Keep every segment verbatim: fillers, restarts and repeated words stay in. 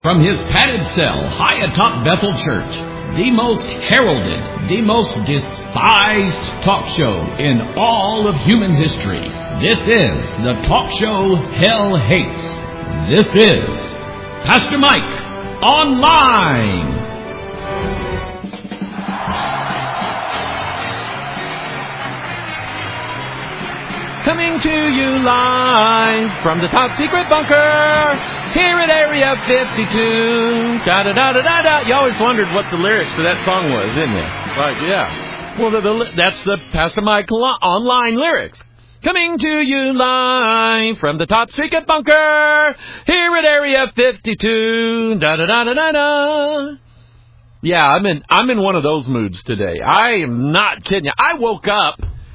From his padded cell high atop Bethel Church, the most heralded, the most despised talk show in all of human history. This is the talk show hell hates. This is Pastor Mike Online. Coming to you live from the top secret bunker here at Area fifty-two. Da da da da da da. You always wondered what the lyrics to that song was, didn't you? Like, yeah. Well, the, the, that's the Pastor Mike Online lyrics. Coming to you live from the top secret bunker here at Area fifty-two. Da da da da da da. Yeah, I'm in. I'm in one of those moods today. I am not kidding you. I woke up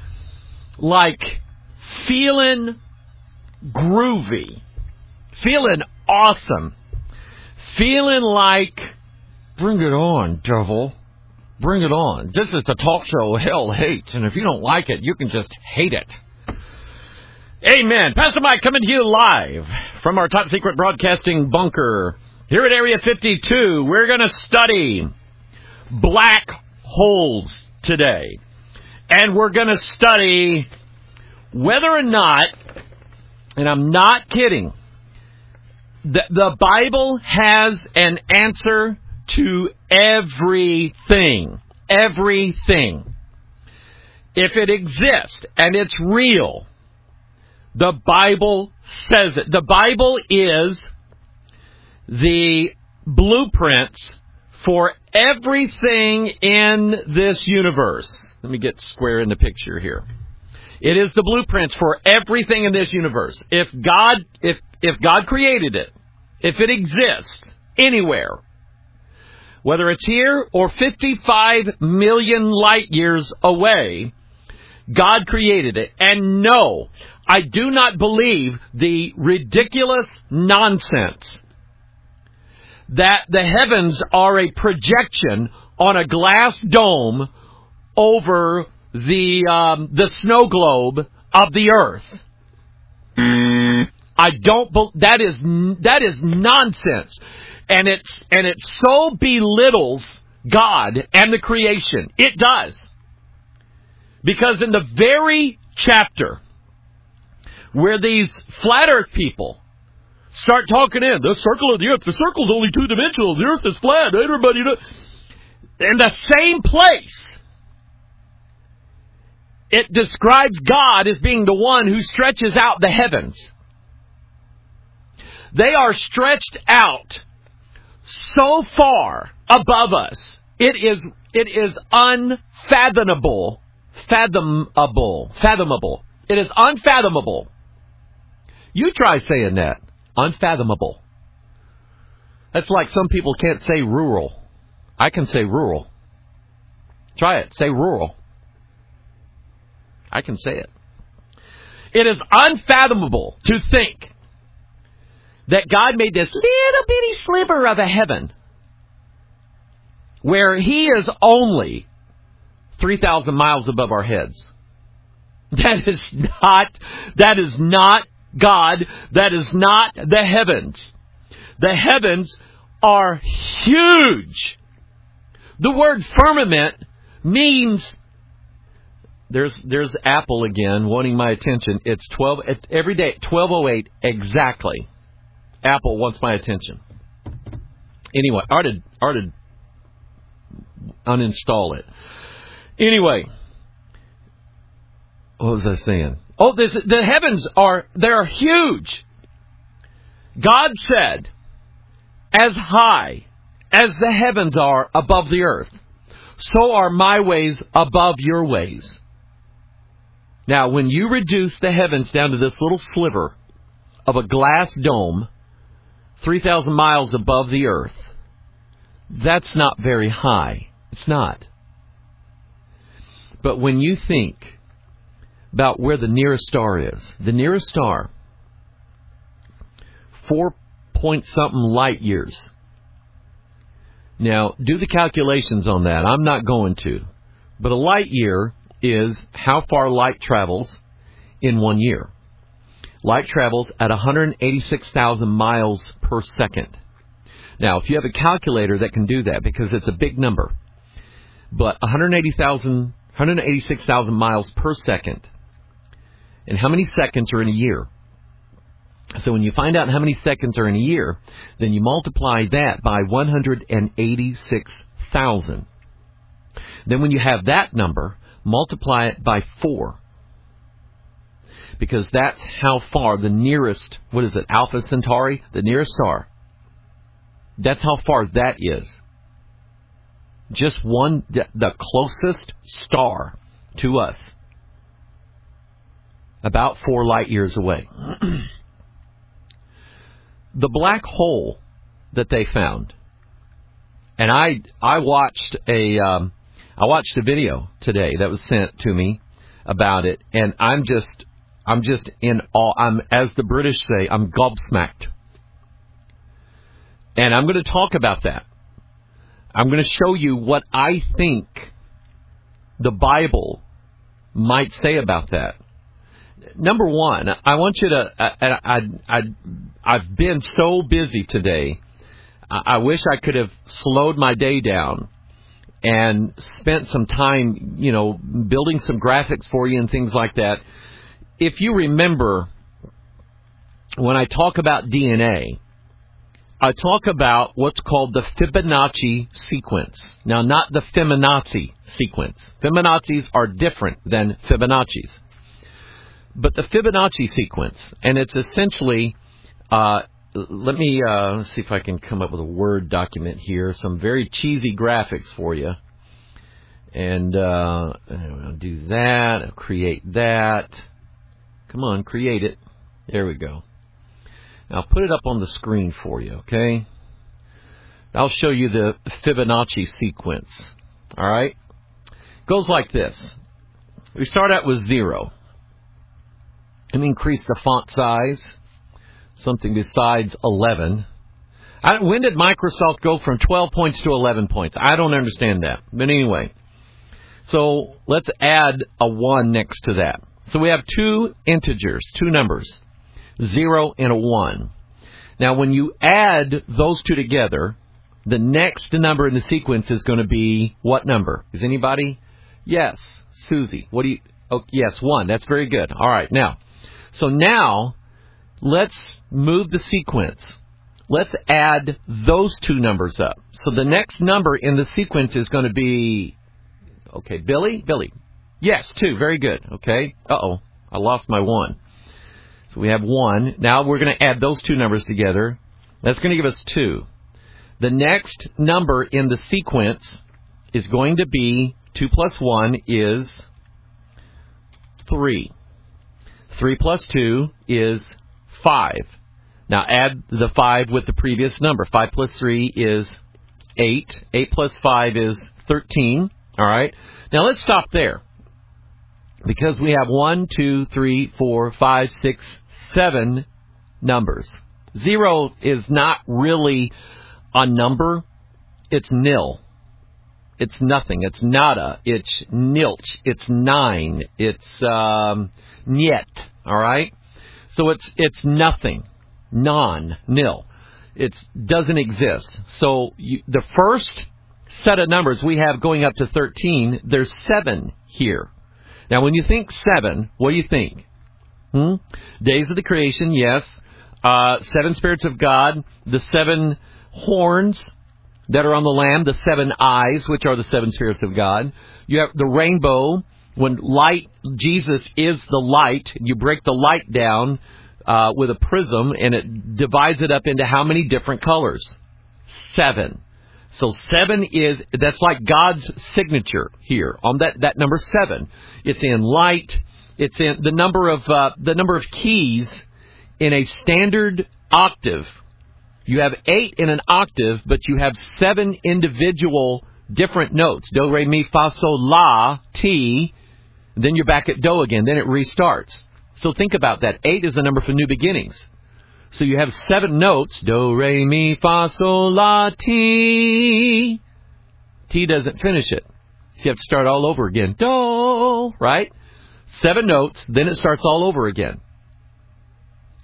like feeling groovy, feeling awesome, feeling like, bring it on, devil, bring it on. This is the talk show hell hates, and if you don't like it, you can just hate it. Amen. Pastor Mike coming to you live from our top secret broadcasting bunker here at Area fifty-two. We're going to study black holes today, and we're going to study whether or not, and I'm not kidding, the, the Bible has an answer to everything. Everything. If it exists and it's real, the Bible says it. The Bible is the blueprints for everything in this universe. Let me get square in the picture here. It is the blueprints for everything in this universe. If God, if if God created it, if it exists anywhere, whether it's here or fifty-five million light years away, God created it. And no, I do not believe the ridiculous nonsense that the heavens are a projection on a glass dome over the um, the snow globe of the earth. I don't. That is that is nonsense, and it's and it so belittles God and the creation. It does, because in the very chapter where these flat Earth people start talking in the circle of the earth, the circle's only two dimensional. The earth is flat. Everybody knows. In the same place, it describes God as being the one who stretches out the heavens. They are stretched out so far above us. It is it is unfathomable. Fathomable. Fathomable. It is unfathomable. You try saying that. Unfathomable. That's like some people can't say rural. I can say rural. Try it. Say rural. I can say it. It is unfathomable to think that God made this little bitty sliver of a heaven where He is only three thousand miles above our heads. That is not, that is not God. That is not the heavens. The heavens are huge. The word firmament means, There's there's Apple again wanting my attention. It's twelve every day at twelve oh eight exactly. Apple wants my attention. Anyway, I ought to, I ought to uninstall it. Anyway, what was I saying? Oh, this, the heavens are they're huge. God said, "As high as the heavens are above the earth, so are my ways above your ways." Now, when you reduce the heavens down to this little sliver of a glass dome, three thousand miles above the earth, that's not very high. It's not. But when you think about where the nearest star is, the nearest star, four point something light years. Now, do the calculations on that. I'm not going to. But a light year is how far light travels in one year. Light travels at one hundred eighty-six thousand miles per second. Now, if you have a calculator that can do that, because it's a big number, but one hundred eighty thousand, one hundred eighty-six thousand miles per second. And how many seconds are in a year? So when you find out how many seconds are in a year, then you multiply that by one hundred eighty-six thousand. Then when you have that number, multiply it by four. Because that's how far the nearest, what is it, Alpha Centauri, the nearest star. That's how far that is. Just one, the closest star to us. About four light years away. The black hole that they found, and I I watched a um, I watched a video today that was sent to me about it, and I'm just I'm just in awe. I'm, as the British say, I'm gobsmacked, and I'm going to talk about that. I'm going to show you what I think the Bible might say about that. Number one, I want you to, I, I, I, I've been so busy today, I wish I could have slowed my day down and spent some time, you know, building some graphics for you and things like that. If you remember, when I talk about D N A, I talk about what's called the Fibonacci sequence. Now, not the Feminazi sequence. Feminazis are different than Fibonacci's. But the Fibonacci sequence, and it's essentially, uh, let me uh, see if I can come up with a Word document here, some very cheesy graphics for you. And uh, I'll do that, I'll create that. Come on, create it. There we go. Now, I'll put it up on the screen for you, okay? I'll show you the Fibonacci sequence, all right? Goes like this. We start out with zero. And increase the font size, something besides eleven. I, when did Microsoft go from twelve points to eleven points? I don't understand that. But anyway, so let's add a one next to that. So we have two integers, two numbers, zero and a one. Now when you add those two together, the next number in the sequence is going to be what number? Is anybody? Yes, Susie. What do you? Oh, yes, one. That's very good. All right, now. So now, let's move the sequence. Let's add those two numbers up. So the next number in the sequence is going to be, okay, Billy? Billy. Yes, two. Very good. Okay. Uh-oh. I lost my one. So we have one. Now we're going to add those two numbers together. That's going to give us two. The next number in the sequence is going to be, two plus one is three. three plus two is five. Now add the five with the previous number. five plus three is eight. eight plus five is thirteen. All right. Now let's stop there. Because we have one, two, three, four, five, six, seven numbers. Zero is not really a number. It's nil. It's nothing. It's nada. It's nilch. It's nine. It's um, niet. All right? So it's it's nothing. Non. Nil. It doesn't exist. So you, the first set of numbers we have going up to thirteen, there's seven here. Now, when you think seven, what do you think? Hmm? Days of the creation, yes. Uh, seven spirits of God. The seven horns that are on the Lamb, the seven eyes, which are the seven spirits of God. You have the rainbow. When light, Jesus is the light. You break the light down uh, with a prism, and it divides it up into how many different colors? Seven. So seven is, that's like God's signature here on that, that number seven. It's in light. It's in the number of uh, the number of keys in a standard octave. You have eight in an octave, but you have seven individual different notes. Do, re, mi, fa, sol, la, ti. Then you're back at do again. Then it restarts. So think about that. Eight is the number for new beginnings. So you have seven notes. Do, re, mi, fa, sol, la, ti. Ti doesn't finish it. So you have to start all over again. Do, right? Seven notes. Then it starts all over again. And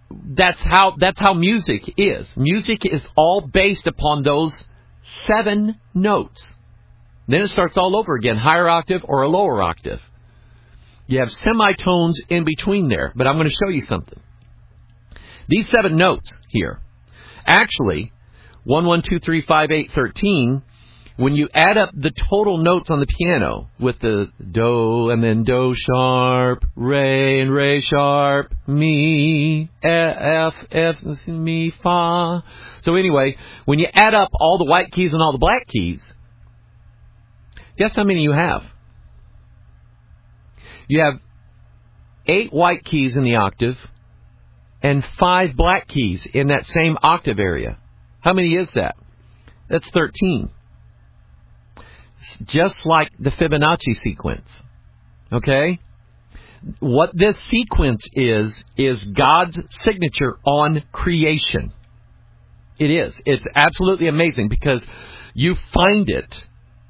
that's how that's how music is. Music is all based upon those seven notes. Then it starts all over again, higher octave or a lower octave. You have semitones in between there, but I'm going to show you something. These seven notes here, actually, one, one, two, three, five, eight, thirteen, when you add up the total notes on the piano with the do and then do sharp, re and re sharp, mi, f, f, mi, fa. So anyway, when you add up all the white keys and all the black keys, guess how many you have? You have eight white keys in the octave and five black keys in that same octave area. How many is that? That's thirteen. Just like the Fibonacci sequence. Okay? What this sequence is, is God's signature on creation. It is. It's absolutely amazing because you find it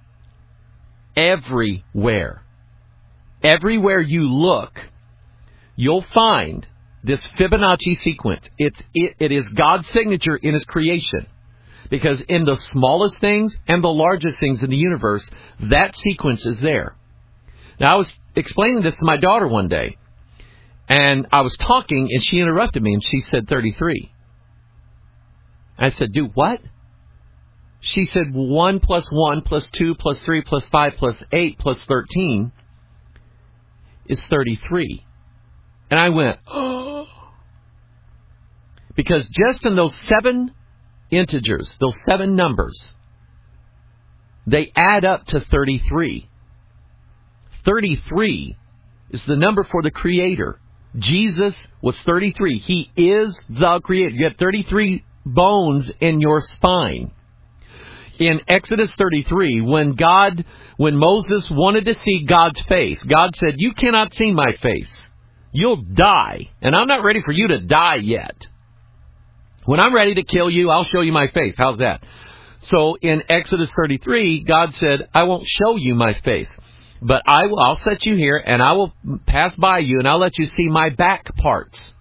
everywhere. Everywhere you look, you'll find this Fibonacci sequence. It's, it, it is God's signature in His creation. Because in the smallest things and the largest things in the universe, that sequence is there. Now, I was explaining this to my daughter one day, and I was talking, and she interrupted me, and she said thirty-three. I said, do what? She said one plus one plus two plus three plus five plus eight plus thirteen is thirty-three. And I went, oh. Because just in those seven integers, those seven numbers, they add up to thirty-three. thirty-three is the number for the Creator. Jesus was thirty-three. He is the Creator. You have thirty-three bones in your spine. In Exodus thirty-three, when God, when Moses wanted to see God's face, God said, you cannot see my face. You'll die. And I'm not ready for you to die yet. When I'm ready to kill you, I'll show you my face. How's that? So in Exodus thirty-three, God said, I won't show you my face, but I will, I'll set you here and I will pass by you and I'll let you see my back parts.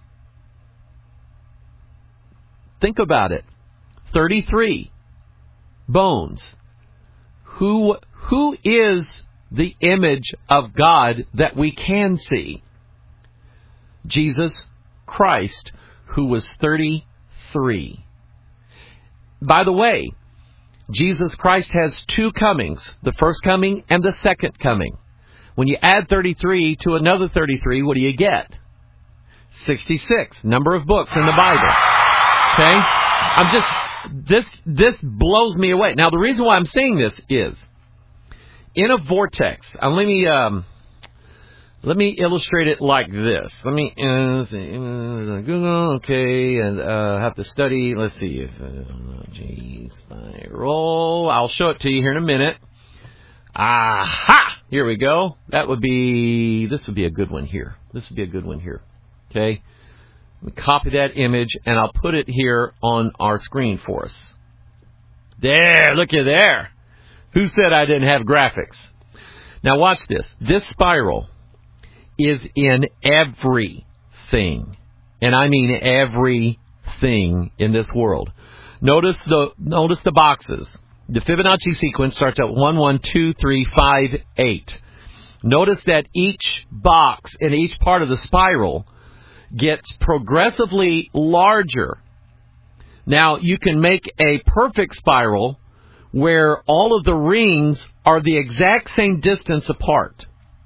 Think about it. thirty-three bones. Who, who is the image of God that we can see? Jesus Christ, who was thirty-three. Three. By the way, Jesus Christ has two comings, the first coming and the second coming. When you add thirty-three to another thirty-three, what do you get? sixty-six, number of books in the Bible. Okay? I'm just, this, this blows me away. Now, the reason why I'm saying this is, in a vortex, uh, let me, um, Let me illustrate it like this. Let me, uh, see, uh, Google, okay, and uh, have to study. Let's see if, uh, G spiral. I'll show it to you here in a minute. Aha! Here we go. That would be, this would be a good one here. This would be a good one here. Okay? Let me copy that image, and I'll put it here on our screen for us. There, look at there. Who said I didn't have graphics? Now watch this. This spiral is in everything. And I mean everything in this world. Notice the notice the boxes. The Fibonacci sequence starts at one, one, two, three, five, eight. Notice that each box in each part of the spiral gets progressively larger. Now, you can make a perfect spiral where all of the rings are the exact same distance apart.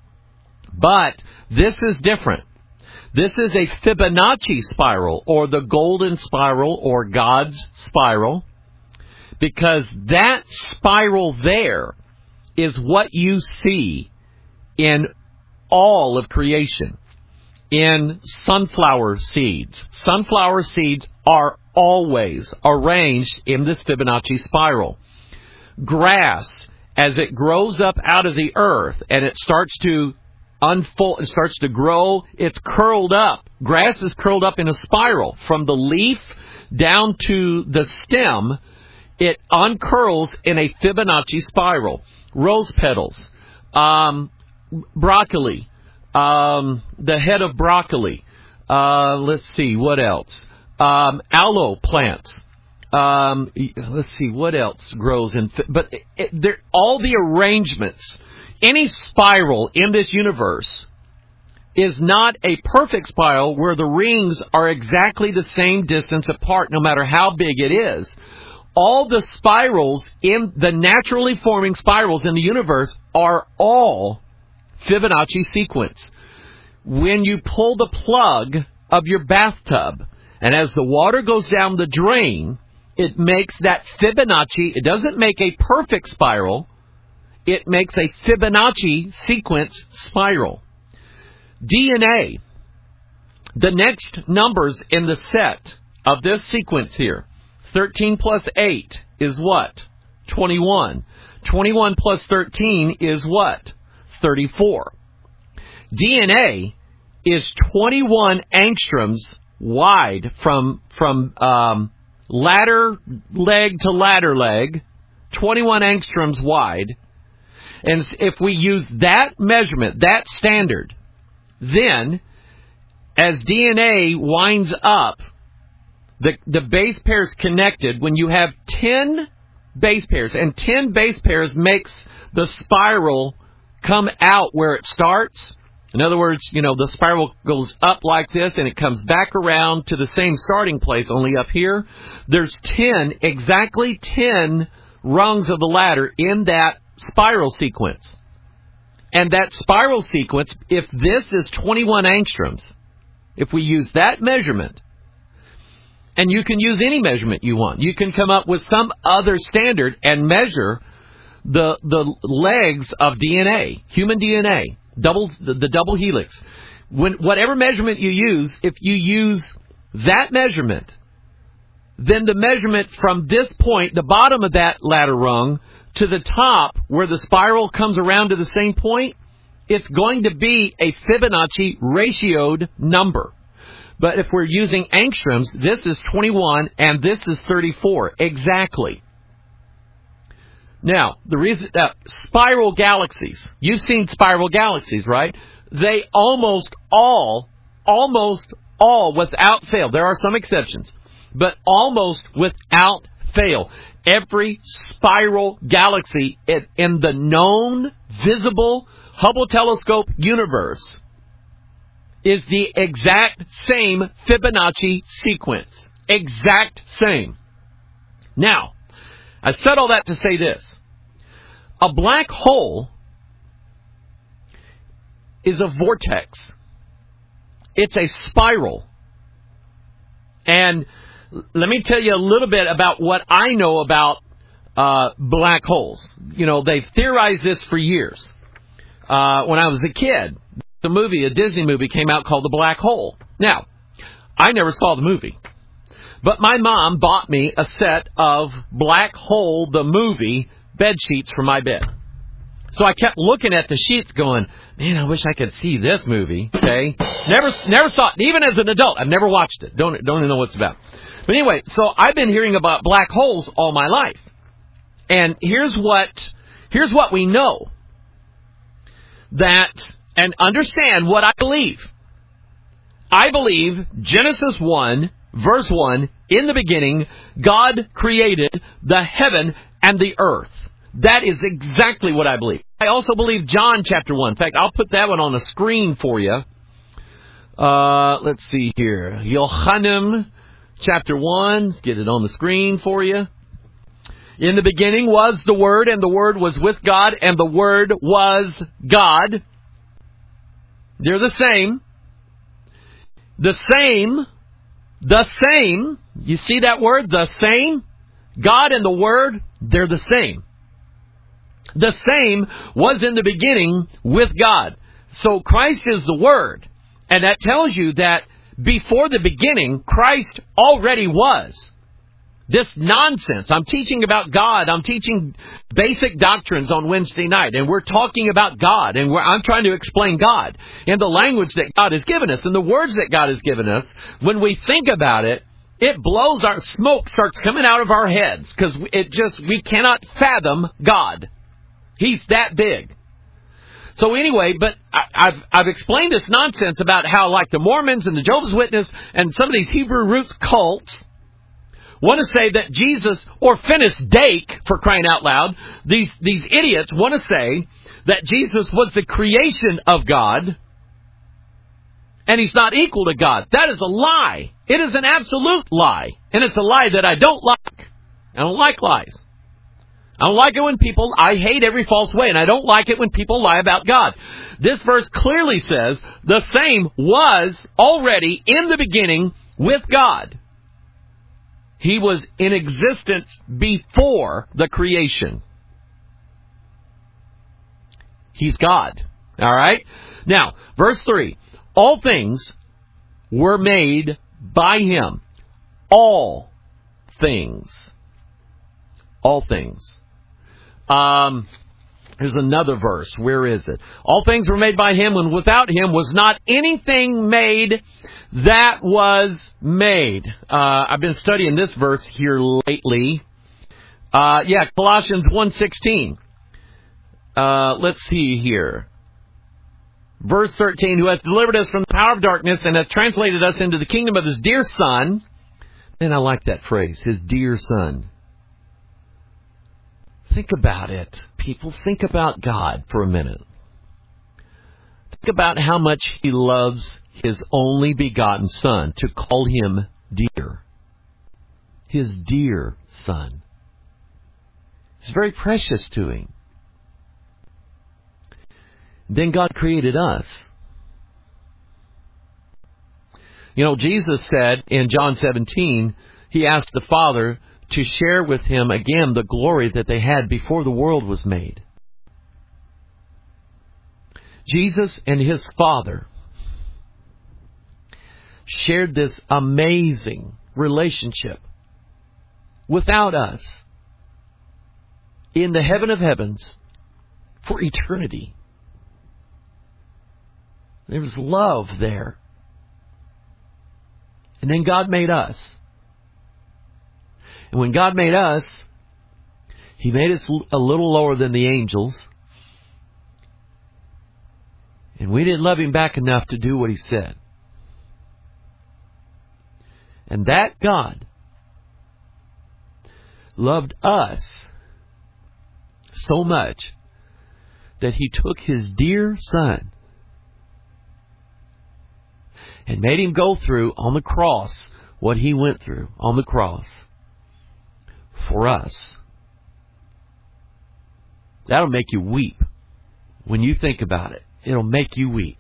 But this is different. This is a Fibonacci spiral, or the golden spiral, or God's spiral, because that spiral there is what you see in all of creation. In sunflower seeds. Sunflower seeds are always arranged in this Fibonacci spiral. Grass, as it grows up out of the earth and it starts to unfold, it starts to grow, it's curled up. Grass is curled up in a spiral. From the leaf down to the stem, it uncurls in a Fibonacci spiral. Rose petals, um, broccoli, um, the head of broccoli, Uh, let's see, what else? Um, aloe plants. Um, let's see, what else grows in... But it, it, all the arrangements, any spiral in this universe is not a perfect spiral where the rings are exactly the same distance apart, no matter how big it is. All the spirals in the naturally forming spirals in the universe are all Fibonacci sequence. When you pull the plug of your bathtub, and as the water goes down the drain, it makes that Fibonacci, it doesn't make a perfect spiral, it makes a Fibonacci sequence spiral. D N A, the next numbers in the set of this sequence here, thirteen plus eight is what? twenty-one. twenty-one plus thirteen is what? thirty-four. D N A is twenty-one angstroms wide from from um, ladder leg to ladder leg, twenty-one angstroms wide. And if we use that measurement, that standard, then as D N A winds up, the, the base pairs connected, when you have ten base pairs, and ten base pairs makes the spiral come out where it starts. In other words, you know, the spiral goes up like this, and it comes back around to the same starting place, only up here. There's ten, exactly ten rungs of the ladder in that spiral sequence. And that spiral sequence, if this is twenty-one angstroms, if we use that measurement, and you can use any measurement you want, you can come up with some other standard and measure the the legs of D N A, human D N A, double the, the double helix. When whatever measurement you use, if you use that measurement, then the measurement from this point, the bottom of that ladder rung, to the top where the spiral comes around to the same point, it's going to be a Fibonacci ratioed number. But if we're using angstroms, this is twenty-one and this is thirty-four. Exactly. Now, the reason that uh, spiral galaxies, you've seen spiral galaxies, right? They almost all, almost all without fail, there are some exceptions, but almost without fail, every spiral galaxy in the known, visible Hubble telescope universe is the exact same Fibonacci sequence. Exact same. Now, I said all that to say this. A black hole is a vortex. It's a spiral. And let me tell you a little bit about what I know about uh, black holes. You know, they've theorized this for years. Uh, when I was a kid, the movie, a Disney movie came out called The Black Hole. Now, I never saw the movie. But my mom bought me a set of Black Hole, the movie, bed sheets for my bed. So I kept looking at the sheets going, man, I wish I could see this movie, okay? Never never saw it. Even as an adult, I've never watched it. Don't, don't even know what it's about. But anyway, so I've been hearing about black holes all my life. And here's what, here's what we know. That, and understand what I believe. I believe Genesis one, verse one, in the beginning, God created the heaven and the earth. That is exactly what I believe. I also believe John chapter one. In fact, I'll put that one on the screen for you. Uh, let's see here. Yohanan chapter one. Get it on the screen for you. In the beginning was the Word, and the Word was with God, and the Word was God. They're the same. The same. The same. You see that word? The same. God and the Word, they're the same. The same was in the beginning with God. So Christ is the Word. And that tells you that before the beginning, Christ already was. This nonsense. I'm teaching about God. I'm teaching basic doctrines on Wednesday night. And we're talking about God. And we're, I'm trying to explain God in the language that God has given us. And the words that God has given us, when we think about it, it blows our smoke starts coming out of our heads. Because it just, we cannot fathom God. He's that big. So anyway, but I, I've I've explained this nonsense about how, like, the Mormons and the Jehovah's Witness and some of these Hebrew roots cults want to say that Jesus, or Finis Dake, for crying out loud, these these idiots want to say that Jesus was the creation of God and he's not equal to God. That is a lie. It is an absolute lie. And it's a lie that I don't like. I don't like lies. I don't like it when people, I hate every false way, and I don't like it when people lie about God. This verse clearly says the same was already in the beginning with God. He was in existence before the creation. He's God. All right? Now, verse three. All things were made by Him. All things. All things. Um, here's another verse. Where is it? All things were made by Him, and without Him was not anything made that was made. Uh, I've been studying this verse here lately. Uh, yeah, Colossians one sixteen. Uh, let's see here. Verse thirteen, who hath delivered us from the power of darkness and hath translated us into the kingdom of His dear Son. And I like that phrase, His dear Son. Think about it. People, think about God for a minute. Think about how much He loves His only begotten Son, to call Him dear. His dear Son. It's very precious to Him. Then God created us. You know, Jesus said in John seventeen, He asked the Father to share with Him again the glory that they had before the world was made. Jesus and His Father shared this amazing relationship without us in the heaven of heavens for eternity. There's love there. And then God made us. And when God made us, He made us a little lower than the angels. And we didn't love Him back enough to do what He said. And that God loved us so much that He took His dear Son and made Him go through on the cross what He went through on the cross for us. That'll make you weep. When you think about it, it'll make you weep.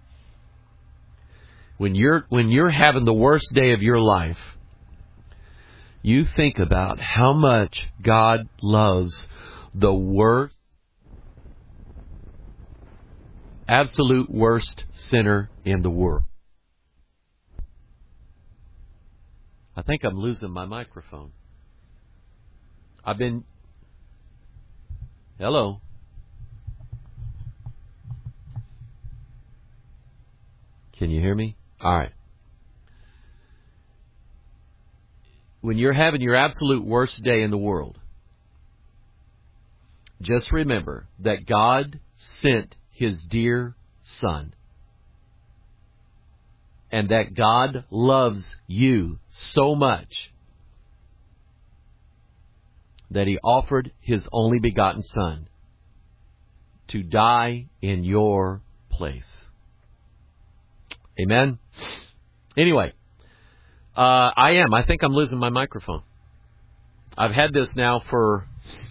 When you're when you're having the worst day of your life, you think about how much God loves the worst, absolute worst sinner in the world. I think I'm losing my microphone. I've been... Hello? Can you hear me? All right. When you're having your absolute worst day in the world, just remember that God sent His dear Son. And that God loves you so much that He offered His only begotten Son to die in your place. Amen? Anyway, uh, I am. I think I'm losing my microphone. I've had this now for,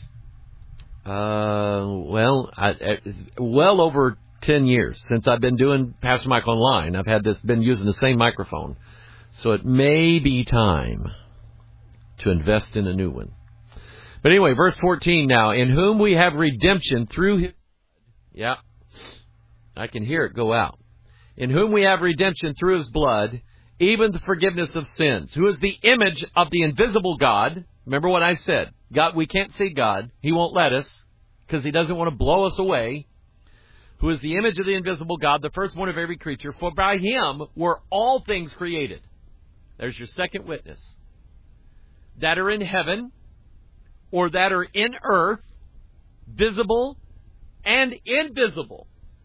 uh, well, I, well over ten years since I've been doing Pastor Mike Online. I've had this, been using the same microphone. So it may be time to invest in a new one. But anyway, verse fourteen now. In whom we have redemption through His... Yeah, I can hear it go out. In whom we have redemption through His blood, even the forgiveness of sins. Who is the image of the invisible God. Remember what I said. God, we can't see God. He won't let us because He doesn't want to blow us away. Who is the image of the invisible God, the firstborn of every creature. For by Him were all things created. There's your second witness. That are in heaven or that are in earth, visible and invisible.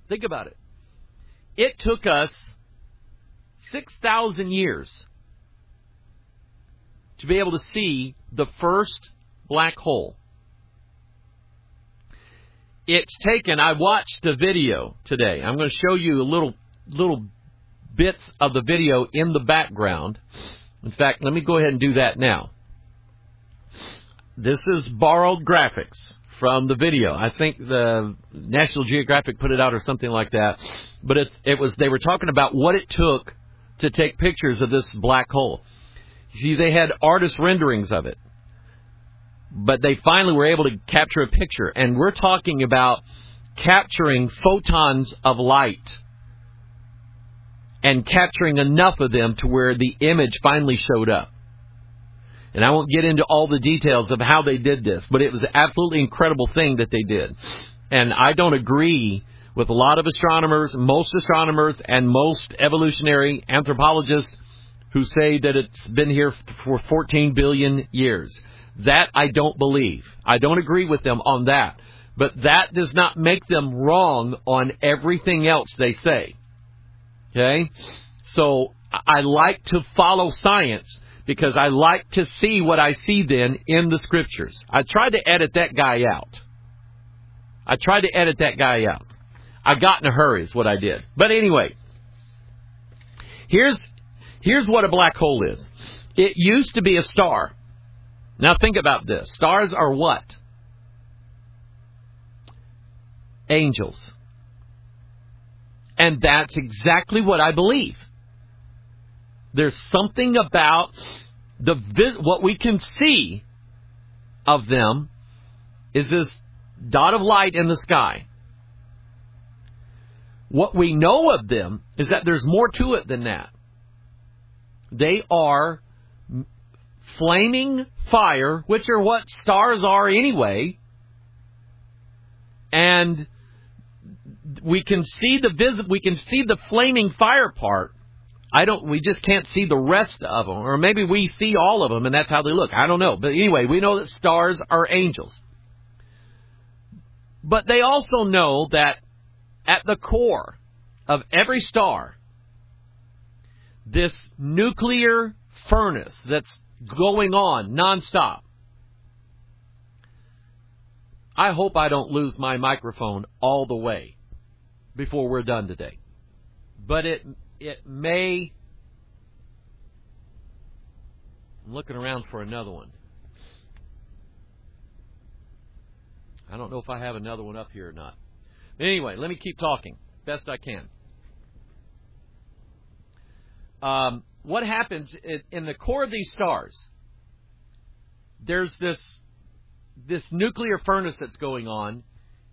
Think about it. It took us six thousand years to be able to see the first black hole. It's taken, I watched a video today. I'm going to show you a little little bits of the video in the background. In fact, let me go ahead and do that now. This is borrowed graphics from the video. I think the National Geographic put it out or something like that. But it, it was they were talking about what it took to take pictures of this black hole. See, they had artist renderings of it. But they finally were able to capture a picture. And we're talking about capturing photons of light and capturing enough of them to where the image finally showed up. And I won't get into all the details of how they did this, but it was an absolutely incredible thing that they did. And I don't agree with a lot of astronomers, most astronomers, and most evolutionary anthropologists who say that it's been here for fourteen billion years. That I don't believe. I don't agree with them on that. But that does not make them wrong on everything else they say. Okay? So I like to follow science because I like to see what I see then in the Scriptures. I tried to edit that guy out. I tried to edit that guy out. I got in a hurry is what I did. But anyway, here's here's what a black hole is. It used to be a star. Now think about this. Stars are what? Angels. And that's exactly what I believe. There's something about the vis- what we can see of them is this dot of light in the sky. What we know of them is that there's more to it than that. They are flaming fire, which are what stars are anyway. And we can see the vis- we can see the flaming fire part. I don't. We just can't see the rest of them, or maybe we see all of them, and that's how they look. I don't know. But anyway, we know that stars are angels. But they also know that at the core of every star, this nuclear furnace that's going on nonstop. I hope I don't lose my microphone all the way before we're done today. But it it may... I'm looking around for another one. I don't know if I have another one up here or not. Anyway, let me keep talking best I can. Um, what happens in the core of these stars, there's this this nuclear furnace that's going on.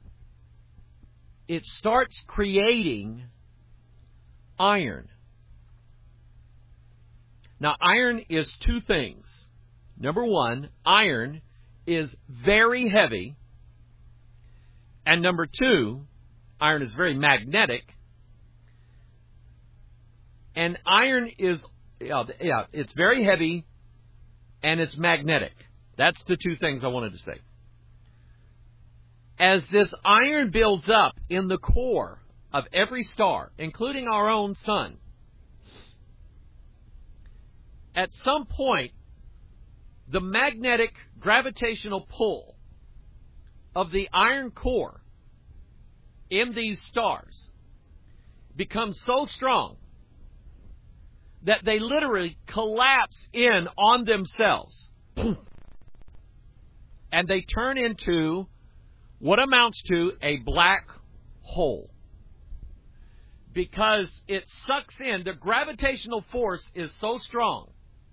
It starts creating iron. Now, iron is two things. Number one, iron is very heavy. And number two, iron is very magnetic. And iron is, yeah, yeah, it's very heavy and it's magnetic. That's the two things I wanted to say. As this iron builds up in the core of every star, including our own sun, at some point, the magnetic gravitational pull of the iron core in these stars becomes so strong that they literally collapse in on themselves. And they turn into what amounts to a black hole. Because it sucks in, the gravitational force is so strong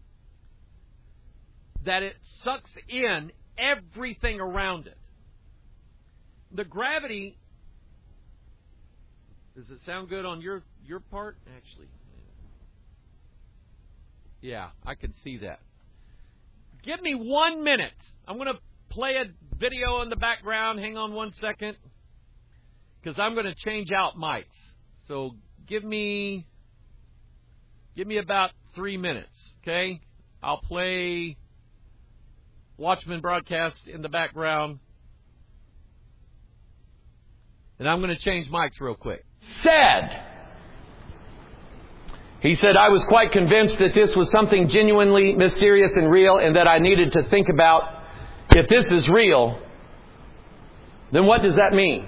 that it sucks in everything around it. The gravity, does it sound good on your, your part? Actually, yeah, I can see that. Give me one minute. I'm going to play a video in the background. Hang on one second. Because I'm going to change out mics. So give me, give me about three minutes. Okay? I'll play Watchman broadcast in the background. And I'm going to change mics real quick. Said. He said, I was quite convinced that this was something genuinely mysterious and real, and that I needed to think about, if this is real, then what does that mean?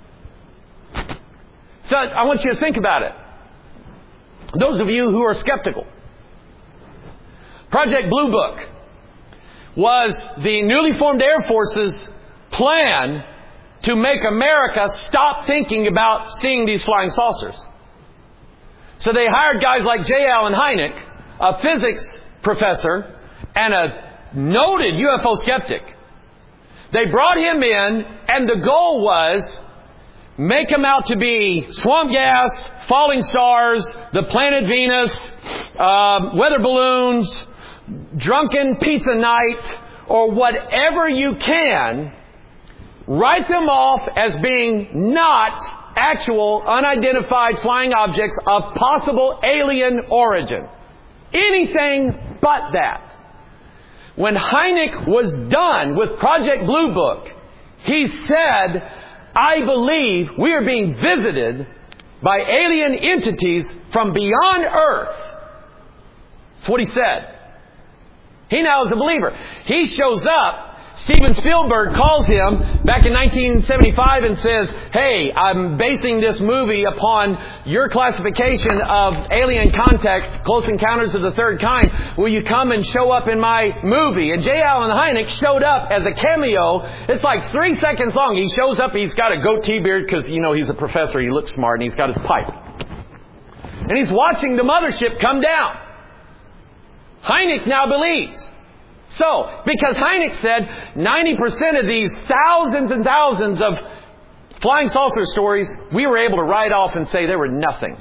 So I want you to think about it. Those of you who are skeptical. Project Blue Book was the newly formed Air Force's plan to make America stop thinking about seeing these flying saucers. So they hired guys like J. Allen Hynek, a physics professor and a noted U F O skeptic. They brought him in, and the goal was make him out to be swamp gas, falling stars, the planet Venus, uh, weather balloons, drunken pizza night, or whatever you can. Write them off as being not actual, unidentified flying objects of possible alien origin. Anything but that. When Hynek was done with Project Blue Book, he said, I believe we are being visited by alien entities from beyond Earth. That's what he said. He now is a believer. He shows up. Steven Spielberg calls him back in nineteen seventy-five and says, hey, I'm basing this movie upon your classification of alien contact, Close Encounters of the Third Kind. Will you come and show up in my movie? And J. Allen Hynek showed up as a cameo. It's like three seconds long. He shows up. He's got a goatee beard because, you know, he's a professor. He looks smart, and he's got his pipe. And he's watching the mothership come down. Hynek now believes. So, because Hynek said ninety percent of these thousands and thousands of flying saucer stories, we were able to write off and say they were nothing.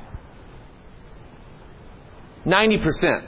ninety percent.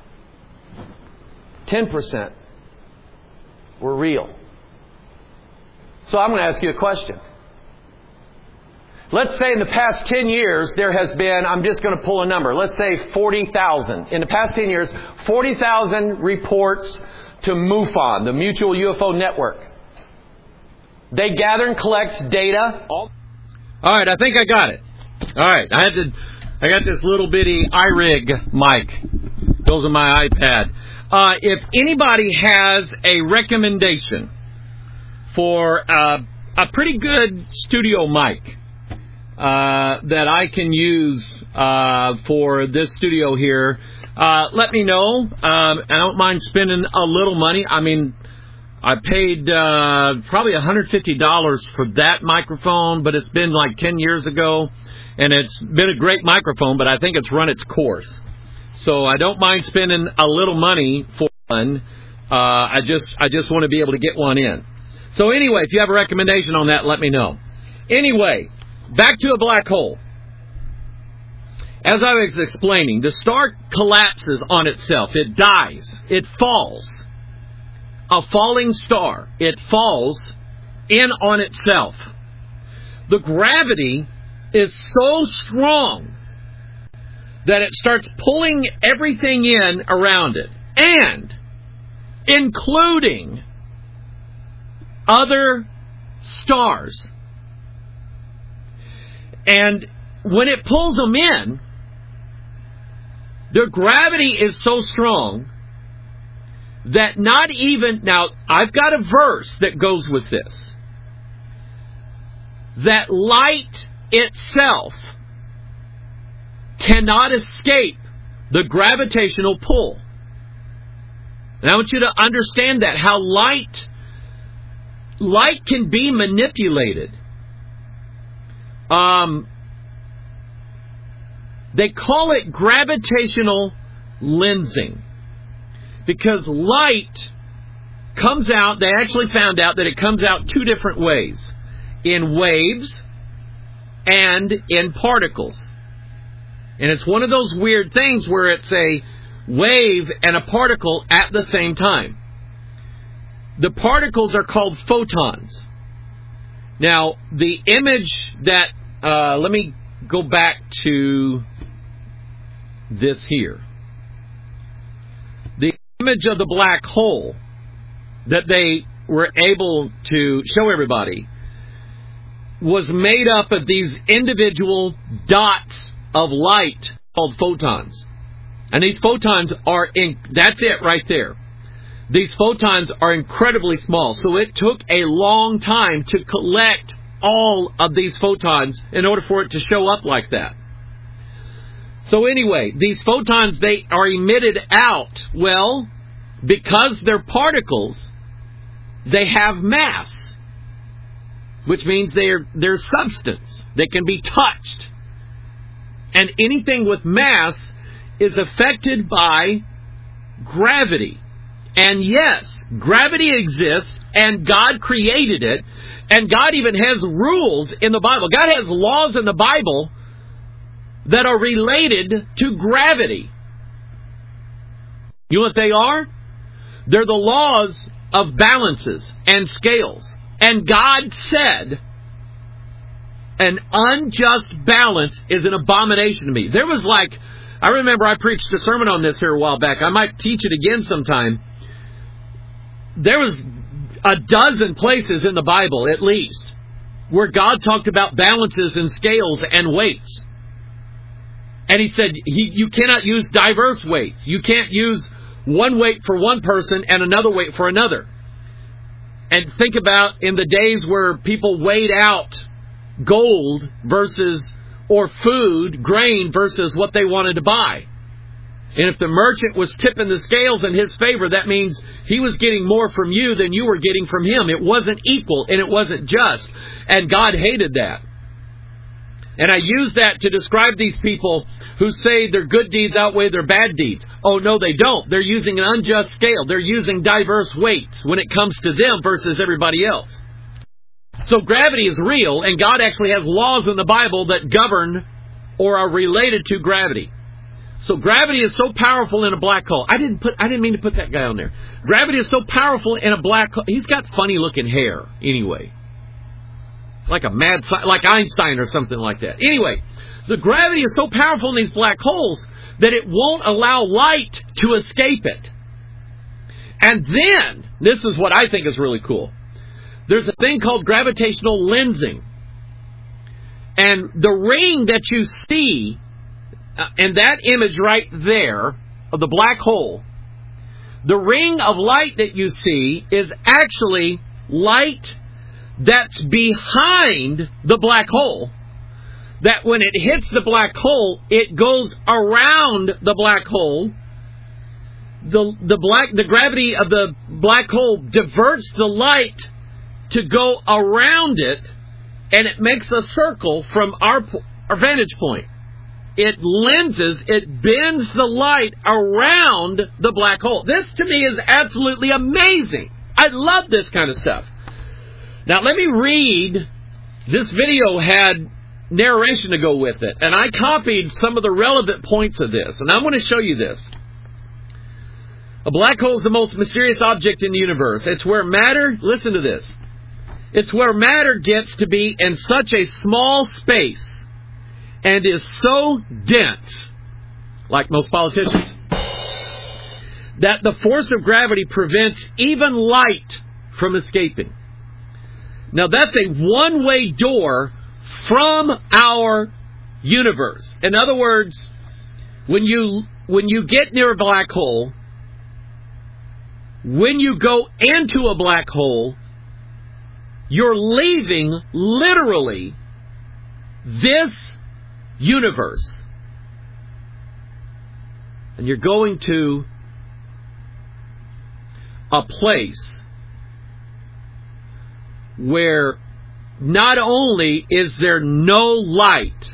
ten percent were real. So I'm going to ask you a question. Let's say in the past ten years, there has been, I'm just going to pull a number, let's say forty thousand. In the past ten years, forty thousand reports to MUFON, the Mutual U F O Network. They gather and collect data. All right, I think I got it. All right, I had to. I got this little bitty iRig mic. Goes on my iPad. Uh, if anybody has a recommendation for uh, a pretty good studio mic uh, that I can use uh, for this studio here, uh, let me know. Um, I don't mind spending a little money. I mean, I paid uh, probably one hundred fifty dollars for that microphone, but it's been like ten years ago, and it's been a great microphone, but I think it's run its course. So I don't mind spending a little money for one. Uh, I just I just want to be able to get one in. So anyway, if you have a recommendation on that, let me know. Anyway, back to a black hole. As I was explaining, the star collapses on itself. It dies. It falls. A falling star. It falls in on itself. The gravity is so strong that it starts pulling everything in around it, and including other stars. And when it pulls them in, the gravity is so strong that not even... Now, I've got a verse that goes with this. That light itself cannot escape the gravitational pull. And I want you to understand that, how light, light can be manipulated. Um, they call it gravitational lensing. Because light comes out, they actually found out that it comes out two different ways. In waves and in particles. And it's one of those weird things where it's a wave and a particle at the same time. The particles are called photons. Now, the image that... Uh, let me go back to this here. The image of the black hole that they were able to show everybody was made up of these individual dots of light called photons. And these photons are, in, that's it right there. These photons are incredibly small. So it took a long time to collect all of these photons in order for it to show up like that. So anyway, these photons, they are emitted out. Well, because they're particles, they have mass, which means they're, they're substance. They can be touched. And anything with mass is affected by gravity. And yes, gravity exists, and God created it, and God even has rules in the Bible. God has laws in the Bible that are related to gravity. You know what they are? They're the laws of balances and scales. And God said, an unjust balance is an abomination to me. There was like, I remember I preached a sermon on this here a while back. I might teach it again sometime. There was a dozen places in the Bible, at least, where God talked about balances and scales and weights. And he said, he, you cannot use diverse weights. You can't use one weight for one person and another weight for another. And think about in the days where people weighed out gold versus, or food, grain versus what they wanted to buy. And if the merchant was tipping the scales in his favor, that means he was getting more from you than you were getting from him. It wasn't equal and it wasn't just. And God hated that. And I use that to describe these people who say their good deeds outweigh their bad deeds. Oh, no, they don't. They're using an unjust scale. They're using diverse weights when it comes to them versus everybody else. So gravity is real, and God actually has laws in the Bible that govern or are related to gravity. So gravity is so powerful in a black hole. I didn't put. I didn't mean to put that guy on there. Gravity is so powerful in a black hole. He's got funny looking hair, anyway. Like a mad, like Einstein or something like that. Anyway, the gravity is so powerful in these black holes that it won't allow light to escape it. And then, this is what I think is really cool. There's a thing called gravitational lensing. And the ring that you see, uh, in that image right there, of the black hole, the ring of light that you see is actually light that's behind the black hole. That when it hits the black hole, it goes around the black hole. The the black the gravity of the black hole diverts the light to go around it, and it makes a circle from our, our vantage point. It lenses, it bends the light around the black hole. This to me is absolutely amazing. I love this kind of stuff. Now let me read, this video had narration to go with it, and I copied some of the relevant points of this, and I'm going to show you this. A black hole is the most mysterious object in the universe. It's where matter, listen to this, it's where matter gets to be in such a small space and is so dense, like most politicians, that the force of gravity prevents even light from escaping. Now that's a one-way door from our universe. In other words, when you when you get near a black hole, when you go into a black hole, you're leaving literally this universe. And you're going to a place where not only is there no light,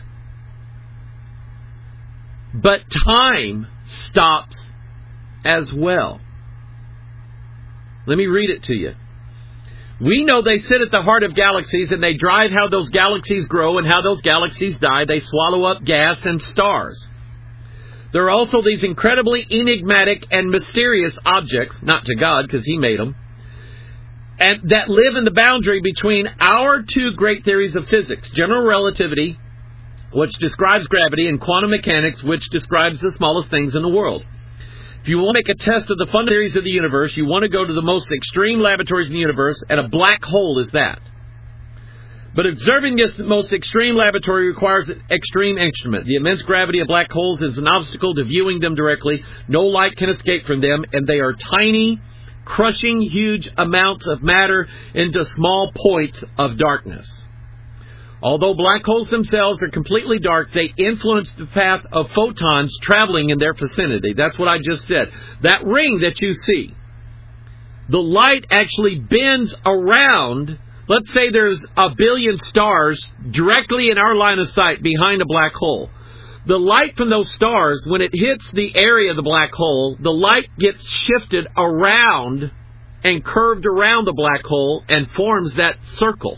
but time stops as well. Let me read it to you. We know they sit at the heart of galaxies and they drive how those galaxies grow and how those galaxies die. They swallow up gas and stars. There are also these incredibly enigmatic and mysterious objects, not to God because He made them, and that live in the boundary between our two great theories of physics, general relativity, which describes gravity, and quantum mechanics, which describes the smallest things in the world. If you want to make a test of the fundamental theories of the universe, you want to go to the most extreme laboratories in the universe, and a black hole is that. But observing this most extreme laboratory requires an extreme instrument. The immense gravity of black holes is an obstacle to viewing them directly. No light can escape from them, and they are tiny, crushing huge amounts of matter into small points of darkness. Although black holes themselves are completely dark, they influence the path of photons traveling in their vicinity. That's what I just said. That ring that you see, the light actually bends around. Let's say there's a billion stars directly in our line of sight behind a black hole. The light from those stars, when it hits the area of the black hole, the light gets shifted around and curved around the black hole and forms that circle.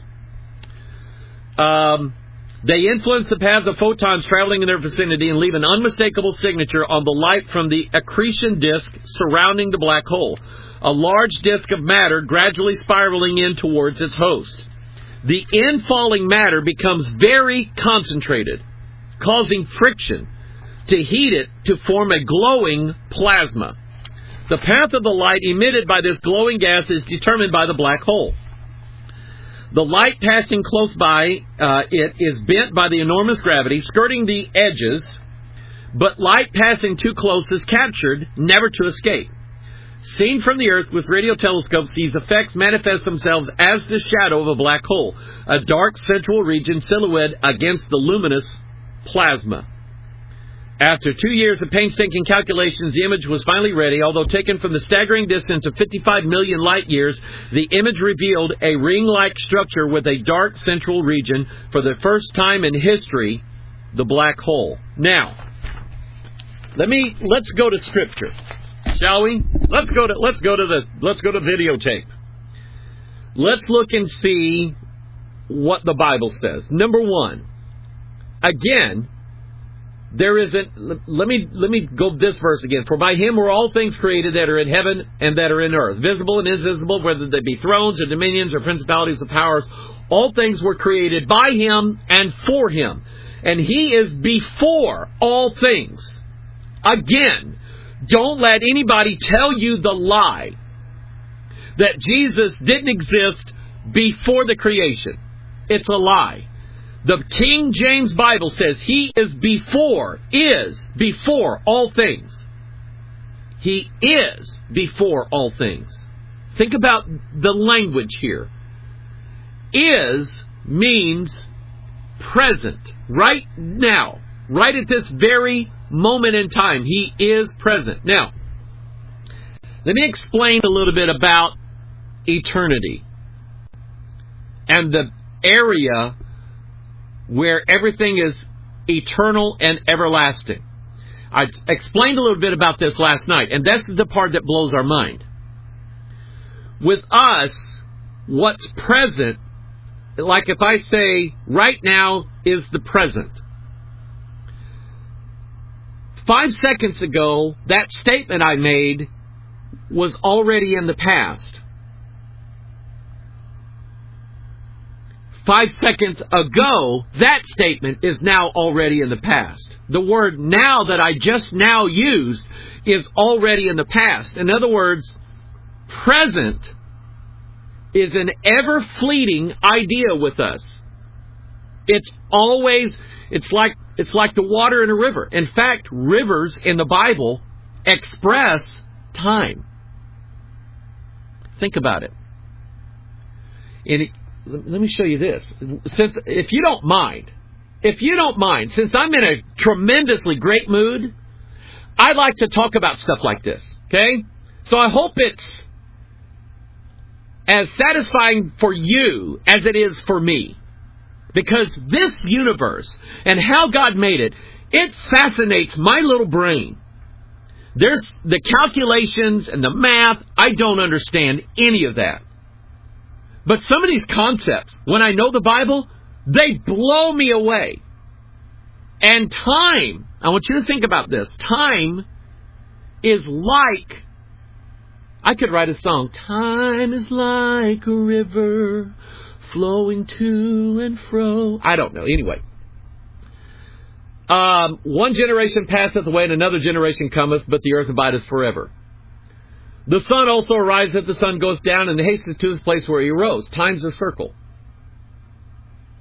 Um, they influence the path of photons traveling in their vicinity and leave an unmistakable signature on the light from the accretion disk surrounding the black hole, a large disk of matter gradually spiraling in towards its host. The infalling matter becomes very concentrated, causing friction to heat it to form a glowing plasma. The path of the light emitted by this glowing gas is determined by the black hole. The light passing close by uh, it is bent by the enormous gravity, skirting the edges, but light passing too close is captured, never to escape. Seen from the Earth with radio telescopes, these effects manifest themselves as the shadow of a black hole, a dark central region silhouette against the luminous plasma. After two years of painstaking calculations, the image was finally ready. Although taken from the staggering distance of fifty-five million light years, the image revealed a ring-like structure with a dark central region. For the first time in history, the black hole. Now, let me let's go to Scripture, shall we? Let's go to let's go to the let's go to videotape. Let's look and see what the Bible says. Number one, again. There isn't, let me, let me go this verse again. For by him were all things created that are in heaven and that are in earth, visible and invisible, whether they be thrones or dominions or principalities or powers. All things were created by him and for him. And he is before all things. Again, don't let anybody tell you the lie that Jesus didn't exist before the creation. It's a lie. The King James Bible says he is before, is before all things. He is before all things. Think about the language here. Is means present. Right now. Right at this very moment in time. He is present. Now, let me explain a little bit about eternity and the area where everything is eternal and everlasting. I explained a little bit about this last night, and that's the part that blows our mind. With us, what's present, like if I say, right now is the present. Five seconds ago, that statement I made was already in the past. Five seconds ago, that statement is now already in the past. The word now that I just now used is already in the past. In other words, present is an ever-fleeting idea with us. It's always, it's like, it's like the water in a river. In fact, rivers in the Bible express time. Think about it. In Let me show you this. Since, if you don't mind, if you don't mind, since I'm in a tremendously great mood, I like to talk about stuff like this. Okay? So I hope it's as satisfying for you as it is for me. Because this universe and how God made it, it fascinates my little brain. There's the calculations and the math. I don't understand any of that. But some of these concepts, when I know the Bible, they blow me away. And time, I want you to think about this. Time is like, I could write a song. Time is like a river flowing to and fro. I don't know. Anyway. Um, one generation passeth away and another generation cometh, but the earth abideth forever. The sun also arises, the sun riseth, the sun goes down, and hasteth to his place where he arose. Time's a circle.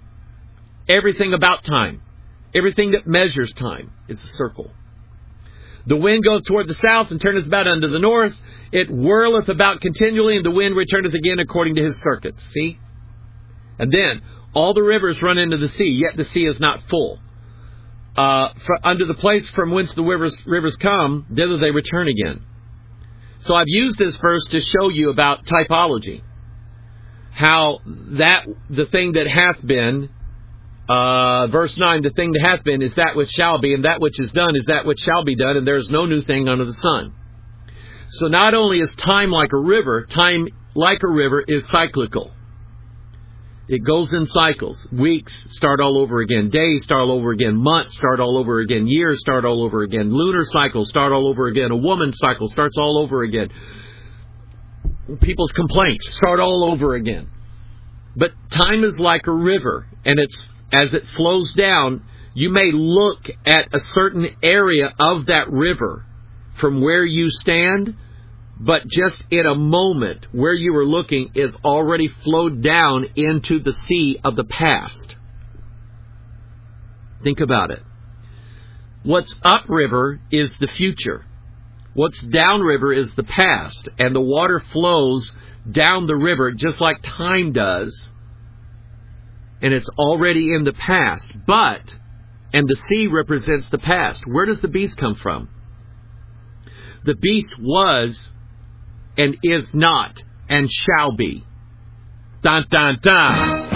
Everything about time, everything that measures time is a circle. The wind goes toward the south and turneth about unto the north. It whirleth about continually, and the wind returneth again according to his circuits. See? And then, all the rivers run into the sea, yet the sea is not full. Uh, for, under the place from whence the rivers, rivers come, thither they return again. So I've used this verse to show you about typology. How that, the thing that hath been, uh, verse nine, the thing that hath been is that which shall be, and that which is done is that which shall be done, and there is no new thing under the sun. So not only is time like a river, time like a river is cyclical. It goes in cycles. Weeks start all over again. Days start all over again. Months start all over again. Years start all over again. Lunar cycles start all over again. A woman's cycle starts all over again. People's complaints start all over again. But time is like a river, and it's as it flows down, you may look at a certain area of that river from where you stand, but just in a moment where you were looking is already flowed down into the sea of the past. Think about it. What's upriver is the future. What's downriver is the past, and the water flows down the river just like time does, and it's already in the past. But, and the sea represents the past. Where does the beast come from? The beast was and is not and shall be. Dun, dun, dun.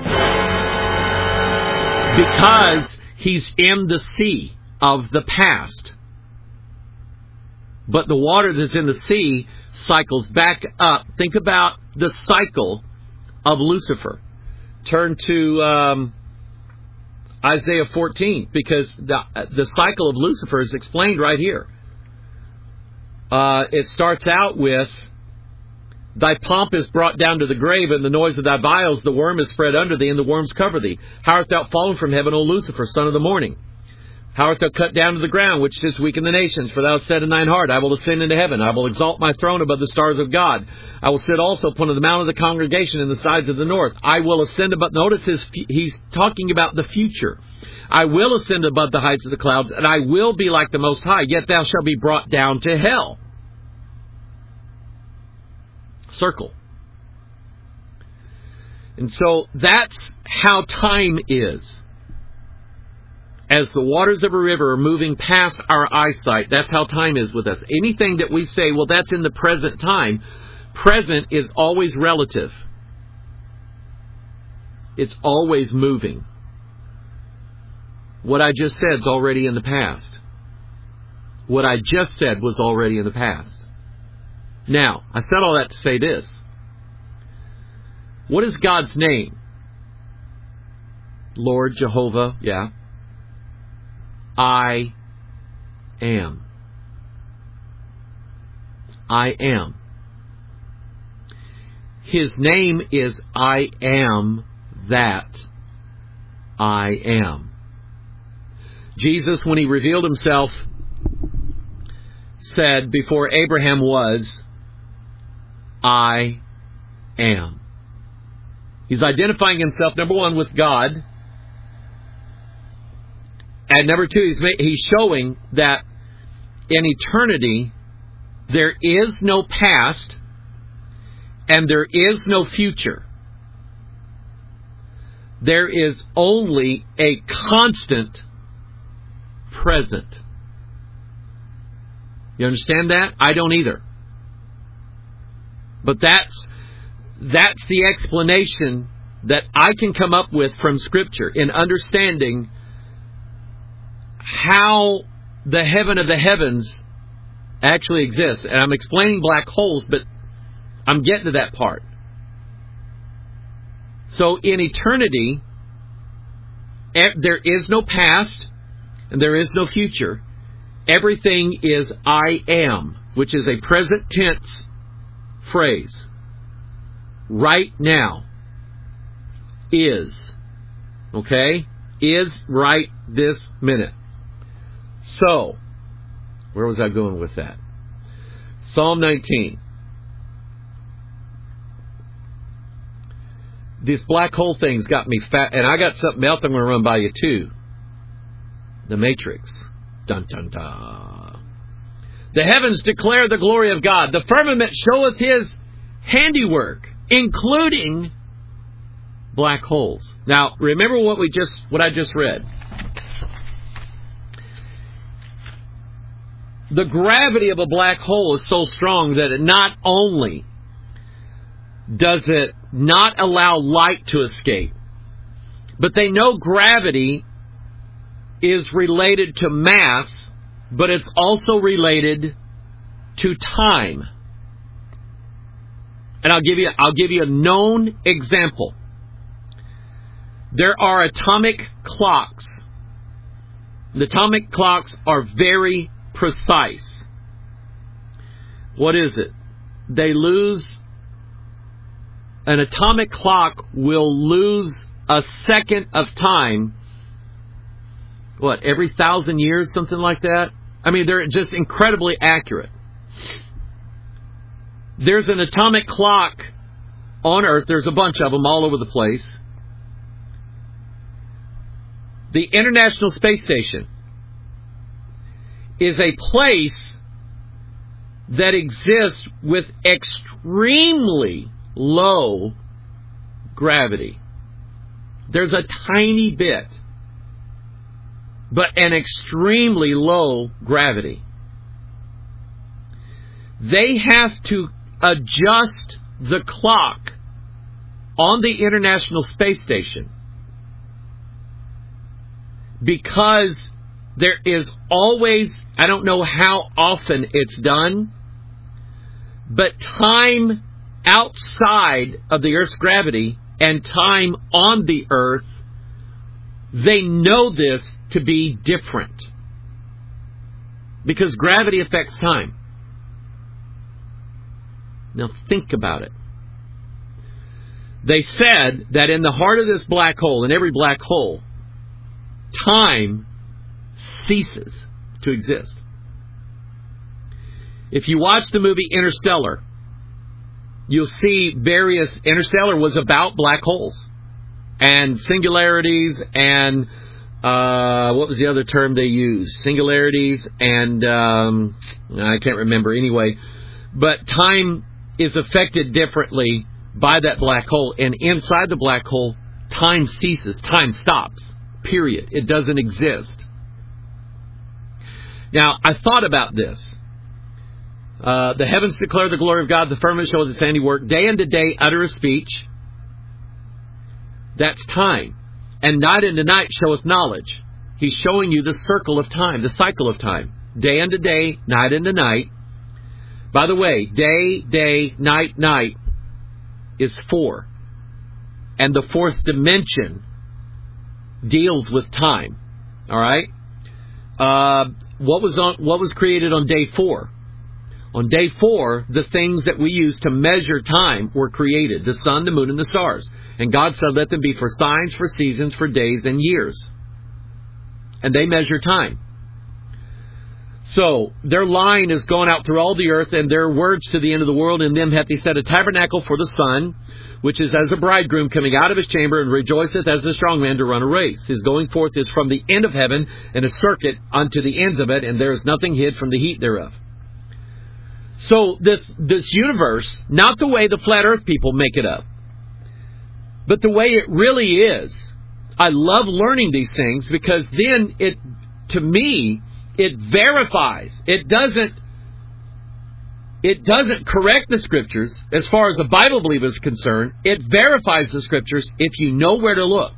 Because he's in the sea of the past. But the water that's in the sea cycles back up. Think about the cycle of Lucifer. Turn to um, Isaiah fourteen, because the, the cycle of Lucifer is explained right here. Uh, it starts out with, thy pomp is brought down to the grave, and the noise of thy vials, the worm is spread under thee, and the worms cover thee. How art thou fallen from heaven, O Lucifer, son of the morning? How art thou cut down to the ground, which didst weaken the nations? For thou hast said in thine heart, I will ascend into heaven. I will exalt my throne above the stars of God. I will sit also upon the mount of the congregation in the sides of the north. I will ascend above... Notice his, he's talking about the future. I will ascend above the heights of the clouds, and I will be like the Most High. Yet thou shalt be brought down to hell. Circle. And so that's how time is. As the waters of a river are moving past our eyesight, that's how time is with us. Anything that we say, well, that's in the present time, present is always relative. It's always moving. What I just said is already in the past. What I just said was already in the past. Now, I said all that to say this. What is God's name? Lord, Jehovah, yeah. I am. I am. His name is I am that I am. Jesus, when he revealed himself, said, before Abraham was, I am. He's identifying himself, number one, with God. And number two, he's, he's showing that in eternity, there is no past and there is no future. There is only a constant present. You understand that? I don't either. But that's that's the explanation that I can come up with from Scripture in understanding how the heaven of the heavens actually exists. And I'm explaining black holes, but I'm getting to that part. So in eternity, there is no past and there is no future. Everything is I am, which is a present tense phrase. Right now is. Okay? Is right this minute. So, where was I going with that? Psalm nineteen. This black hole thing's got me fat, and I got something else I'm going to run by you too. The Matrix. Dun dun dun. The heavens declare the glory of God. The firmament showeth his handiwork, including black holes. Now, remember what we just what I just read. The gravity of a black hole is so strong that it not only does it not allow light to escape, but they know gravity is related to mass, but it's also related to time. And I'll give you I'll give you a known example. There are atomic clocks. The atomic clocks are very precise. What is it? They lose, an atomic clock will lose a second of time, what, every thousand years, something like that? I mean, they're just incredibly accurate. There's an atomic clock on Earth. There's a bunch of them all over the place. The International Space Station is a place that exists with extremely low gravity. There's a tiny bit, but an extremely low gravity. They have to adjust the clock on the International Space Station because there is always, I don't know how often it's done, but time outside of the Earth's gravity and time on the Earth, they know this to be different. Because gravity affects time. Now think about it. They said that in the heart of this black hole, in every black hole, time ceases to exist. If you watch the movie Interstellar, you'll see various... Interstellar was about black holes and singularities and uh, what was the other term they used? Singularities and um, I can't remember anyway. But time is affected differently by that black hole, and inside the black hole, time ceases. Time stops. Period. It doesn't exist. Now, I thought about this. Uh, the heavens declare the glory of God. The firmament shows his handiwork. Day unto day utter a speech. That's time. And night unto night showeth knowledge. He's showing you the circle of time, the cycle of time. Day unto day, night unto night. By the way, day, day, night, night is four. And the fourth dimension deals with time. All right? Uh, what was on, what was created on day four? On day four, the things that we use to measure time were created. The sun, the moon, and the stars. And God said, let them be for signs, for seasons, for days, and years. And they measure time. So, their line is going out through all the earth, and their words to the end of the world. In them hath he set a tabernacle for the sun, which is as a bridegroom coming out of his chamber, and rejoiceth as a strong man to run a race. His going forth is from the end of heaven, and a circuit unto the ends of it, and there is nothing hid from the heat thereof. So, this, this universe, not the way the flat earth people make it up, but the way it really is. I love learning these things because then it, to me, it verifies. It doesn't, it doesn't correct the Scriptures as far as the Bible believer is concerned. It verifies the Scriptures if you know where to look.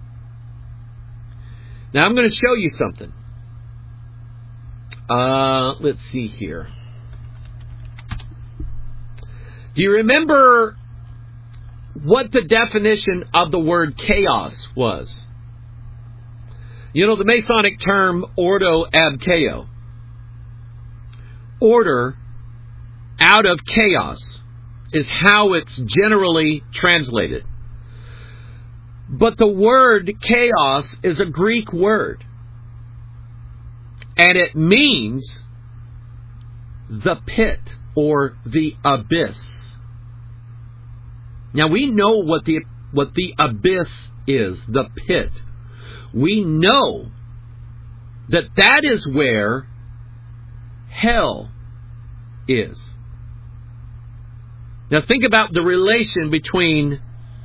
Now I'm going to show you something. Uh, let's see here. Do you remember what the definition of the word chaos was? You know the Masonic term ordo ab chaos. Order out of chaos is how it's generally translated. But the word chaos is a Greek word. And it means the pit or the abyss. Now we know what the what the abyss is, the pit. We know that that is where hell is. Now think about the relation between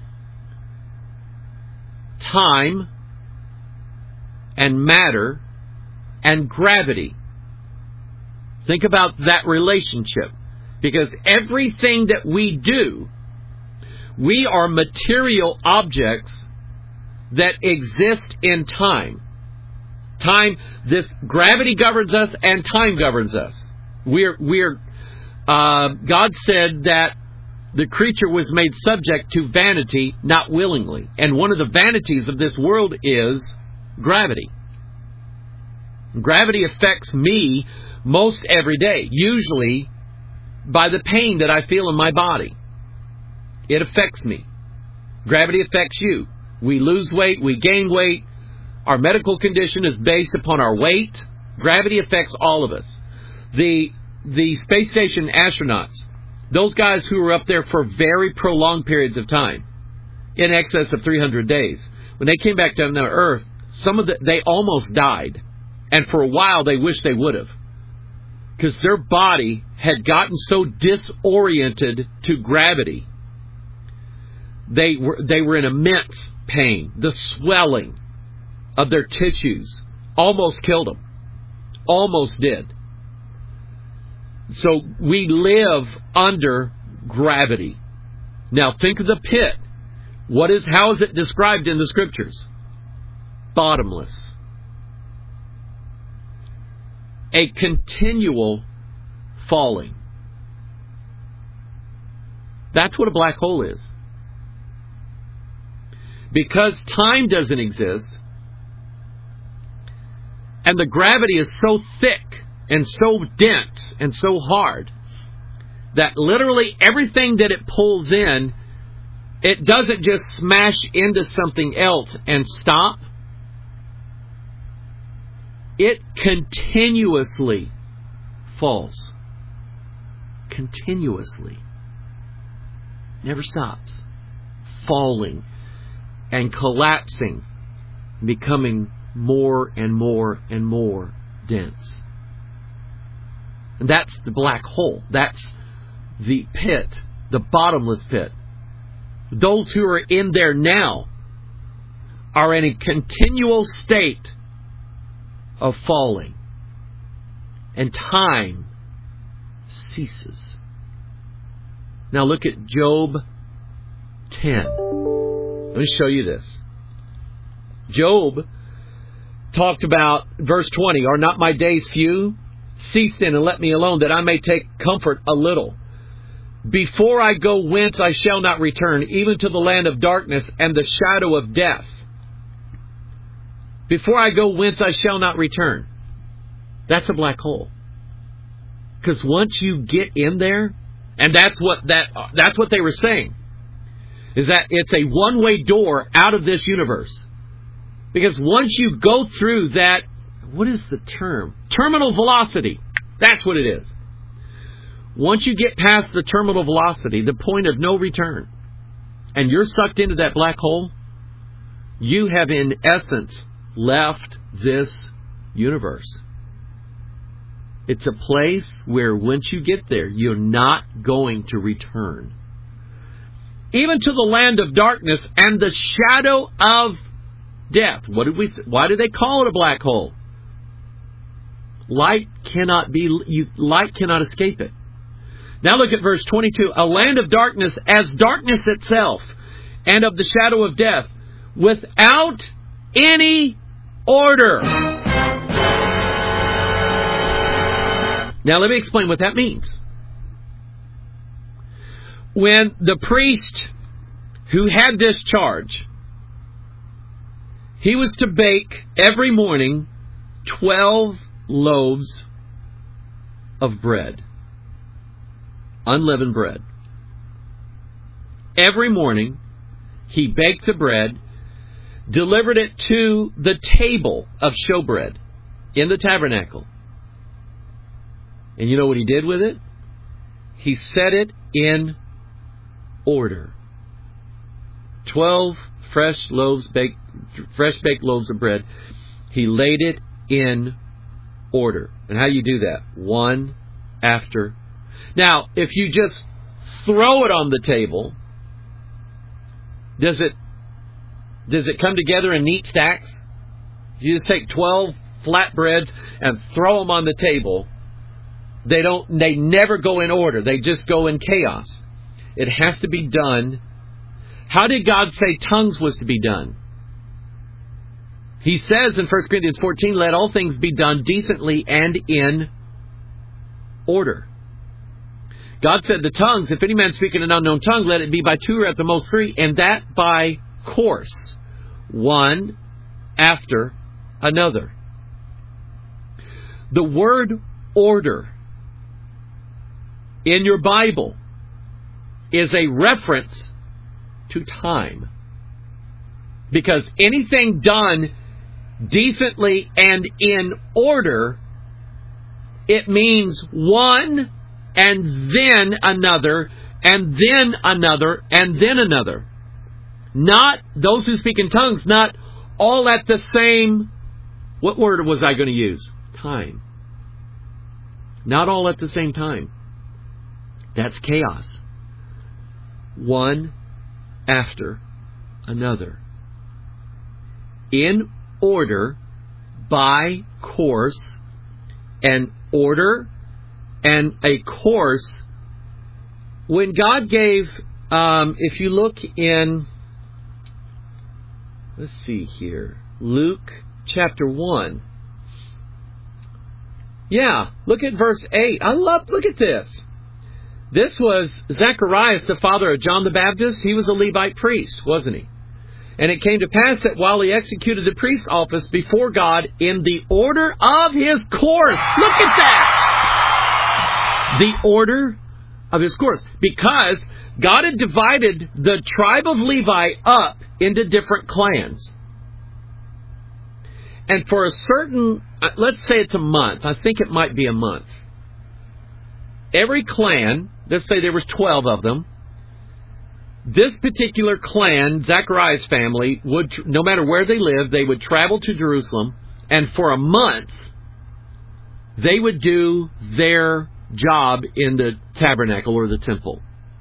time and matter and gravity. Think about that relationship. Because everything that we do, we are material objects that exist in time. Time, this gravity governs us and time governs us. We're, we're, uh, God said that the creature was made subject to vanity, not willingly. And one of the vanities of this world is gravity. Gravity affects me most every day, usually by the pain that I feel in my body. It affects me. Gravity affects you. We lose weight, we gain weight. Our medical condition is based upon our weight. Gravity affects all of us. The the space station astronauts, those guys who were up there for very prolonged periods of time, in excess of three hundred days, when they came back down to Earth, some of the, they almost died. And for a while they wished they would have. Because their body had gotten so disoriented to gravity. They were, they were in immense pain. The swelling of their tissues almost killed them. Almost did. So we live under gravity. Now think of the pit. What is, how is it described in the Scriptures? Bottomless. A continual falling. That's what a black hole is. Because time doesn't exist, and the gravity is so thick and so dense and so hard that literally everything that it pulls in, it doesn't just smash into something else and stop. It continuously falls. Continuously. Never stops. Falling and collapsing, becoming more and more and more dense. And that's the black hole. That's the pit, the bottomless pit. Those who are in there now are in a continual state of falling, and time ceases. Now look at Job ten. Let me show you this. Job talked about verse twenty, "Are not my days few? Cease then and let me alone, that I may take comfort a little. Before I go whence I shall not return, even to the land of darkness and the shadow of death. Before I go whence I shall not return." That's a black hole. Because once you get in there, and that's what that that's what they were saying, is that it's a one-way door out of this universe. Because once you go through that, what is the term? Terminal velocity. That's what it is. Once you get past the terminal velocity, the point of no return, and you're sucked into that black hole, you have in essence left this universe. It's a place where once you get there, you're not going to return. Even to the land of darkness and the shadow of death. What did we? Why do they call it a black hole? Light cannot be. You, light cannot escape it. Now look at verse twenty-two. "A land of darkness as darkness itself, and of the shadow of death, without any order." Now let me explain what that means. When the priest who had this charge, he was to bake every morning twelve loaves of bread, unleavened bread. Every morning he baked the bread, delivered it to the table of showbread in the tabernacle. And you know what he did with it? He set it in order. twelve fresh loaves baked, fresh baked loaves of bread. He laid it in order. And how you do that? One after. Now, if you just throw it on the table, does it does it come together in neat stacks? You just take twelve flatbreads and throw them on the table. They don't. They never go in order. They just go in chaos. It has to be done. How did God say tongues was to be done? He says in First Corinthians fourteen, let all things be done decently and in order. God said the tongues, if any man speak in an unknown tongue, let it be by two or at the most three, and that by course, one after another. The word order in your Bible is a reference to time. Because anything done decently and in order, it means one and then another and then another and then another. Not those who speak in tongues, not all at the same, what word was I going to use? Time. Not all at the same time. That's chaos. One after another. In order, by course, an order and a course. When God gave, um, if you look in, let's see here, Luke chapter one. Yeah, look at verse eight. I love, look at this. This was Zacharias, the father of John the Baptist. He was a Levite priest, wasn't he? And it came to pass that while he executed the priest's office before God in the order of his course. Look at that! The order of his course. Because God had divided the tribe of Levi up into different clans. And for a certain, let's say it's a month. I think it might be a month. Every clan, let's say there was twelve of them. This particular clan, Zachariah's family, would, no matter where they lived, they would travel to Jerusalem, and for a month, they would do their job in the tabernacle or the temple.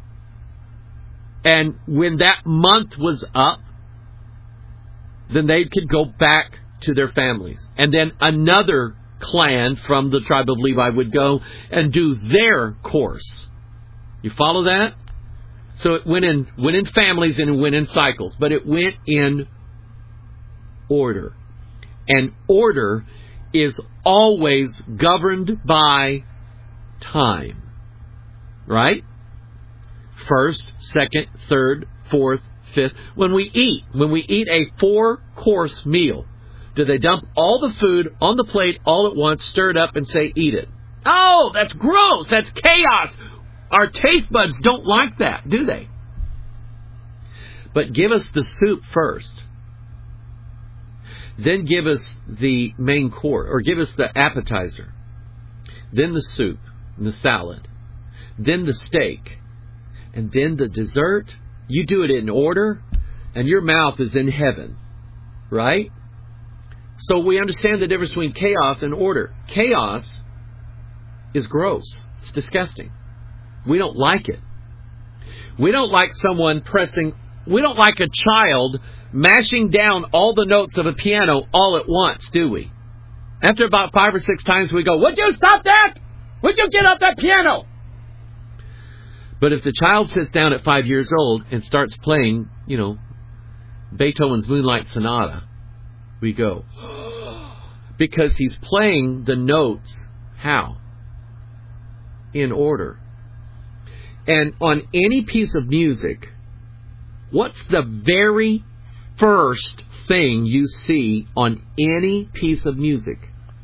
And when that month was up, then they could go back to their families. And then another clan from the tribe of Levi would go and do their course. You follow that? So it went in went in families and it went in cycles, but it went in order. And order is always governed by time. Right? First, second, third, fourth, fifth. When we eat, when we eat a four-course meal, do they dump all the food on the plate all at once, stir it up, and say, eat it? Oh, that's gross. That's chaos. Our taste buds don't like that, do they? But give us the soup first. Then give us the main course, or give us the appetizer. Then the soup, and the salad. Then the steak. And then the dessert. You do it in order, and your mouth is in heaven. Right? So we understand the difference between chaos and order. Chaos is gross. It's disgusting. We don't like it. We don't like someone pressing, we don't like a child mashing down all the notes of a piano all at once, do we? After about five or six times we go, would you stop that? Would you get off that piano? But if the child sits down at five years old and starts playing, you know, Beethoven's Moonlight Sonata, we go, because he's playing the notes, how? In order. And on any piece of music, what's the very first thing you see on any piece of music?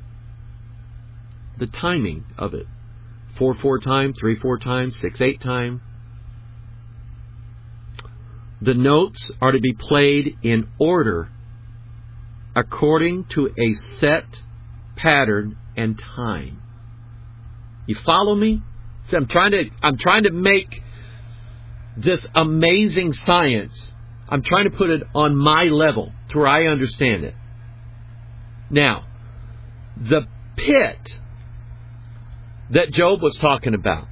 The timing of it. Four, four time, three, four time, six, eight time. The notes are to be played in order according to a set pattern and time. You follow me? So I'm trying to I'm trying to make this amazing science I'm trying to put it on my level to where I understand it. Now, the pit that Job was talking about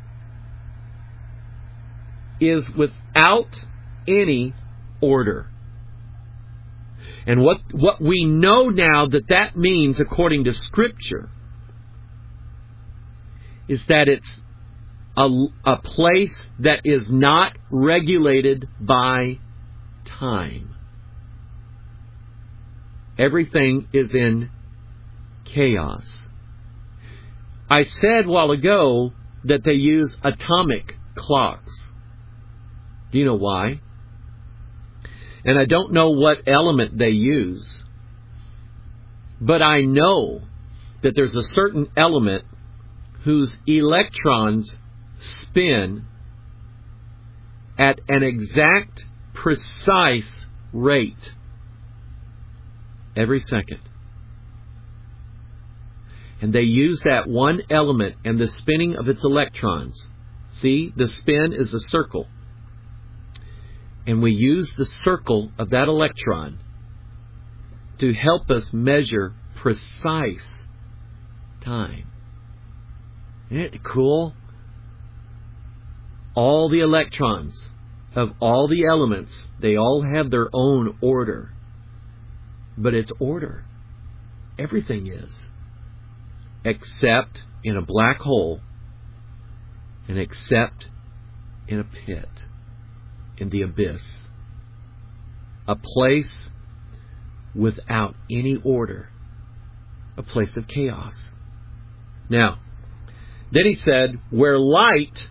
is without any order. And what, what we know now that that means, according to Scripture, is that it's a, a place that is not regulated by time. Everything is in chaos. I said a while ago that they use atomic clocks. Do you know why? And I don't know what element they use, but I know that there's a certain element whose electrons spin at an exact, precise rate every second. And they use that one element and the spinning of its electrons. See, the spin is a circle. And we use the circle of that electron to help us measure precise time. Isn't it cool? All the electrons of all the elements, they all have their own order. But it's order. Everything is. Except in a black hole, and except in a pit, in the abyss. A place without any order. A place of chaos. Now, then he said, where light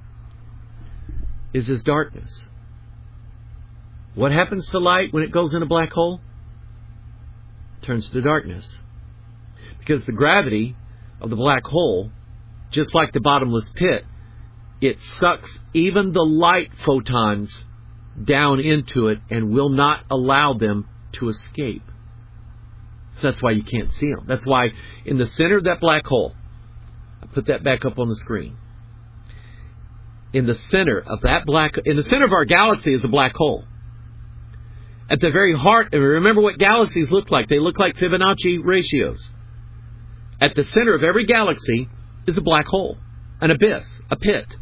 is his darkness. What happens to light when it goes in a black hole? It turns to darkness. Because the gravity of the black hole, just like the bottomless pit, it sucks even the light photons down into it and will not allow them to escape. So that's why you can't see them. That's why in the center of that black hole, I put that back up on the screen. In the center of that black, in the center of our galaxy is a black hole. At the very heart, and remember what galaxies look like. They look like Fibonacci ratios. At the center of every galaxy is a black hole, an abyss, a pit.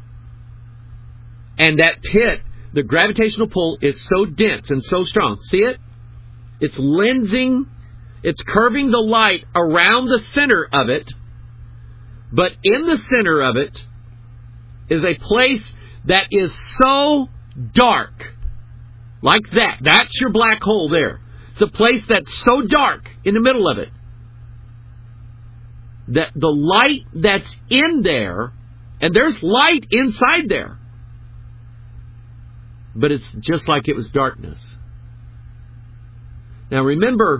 And that pit, the gravitational pull is so dense and so strong. See it? It's lensing, it's curving the light around the center of it. But in the center of it is a place that is so dark. Like that. That's your black hole there. It's a place that's so dark in the middle of it that the light that's in there, and there's light inside there, but it's just like it was darkness. Now remember,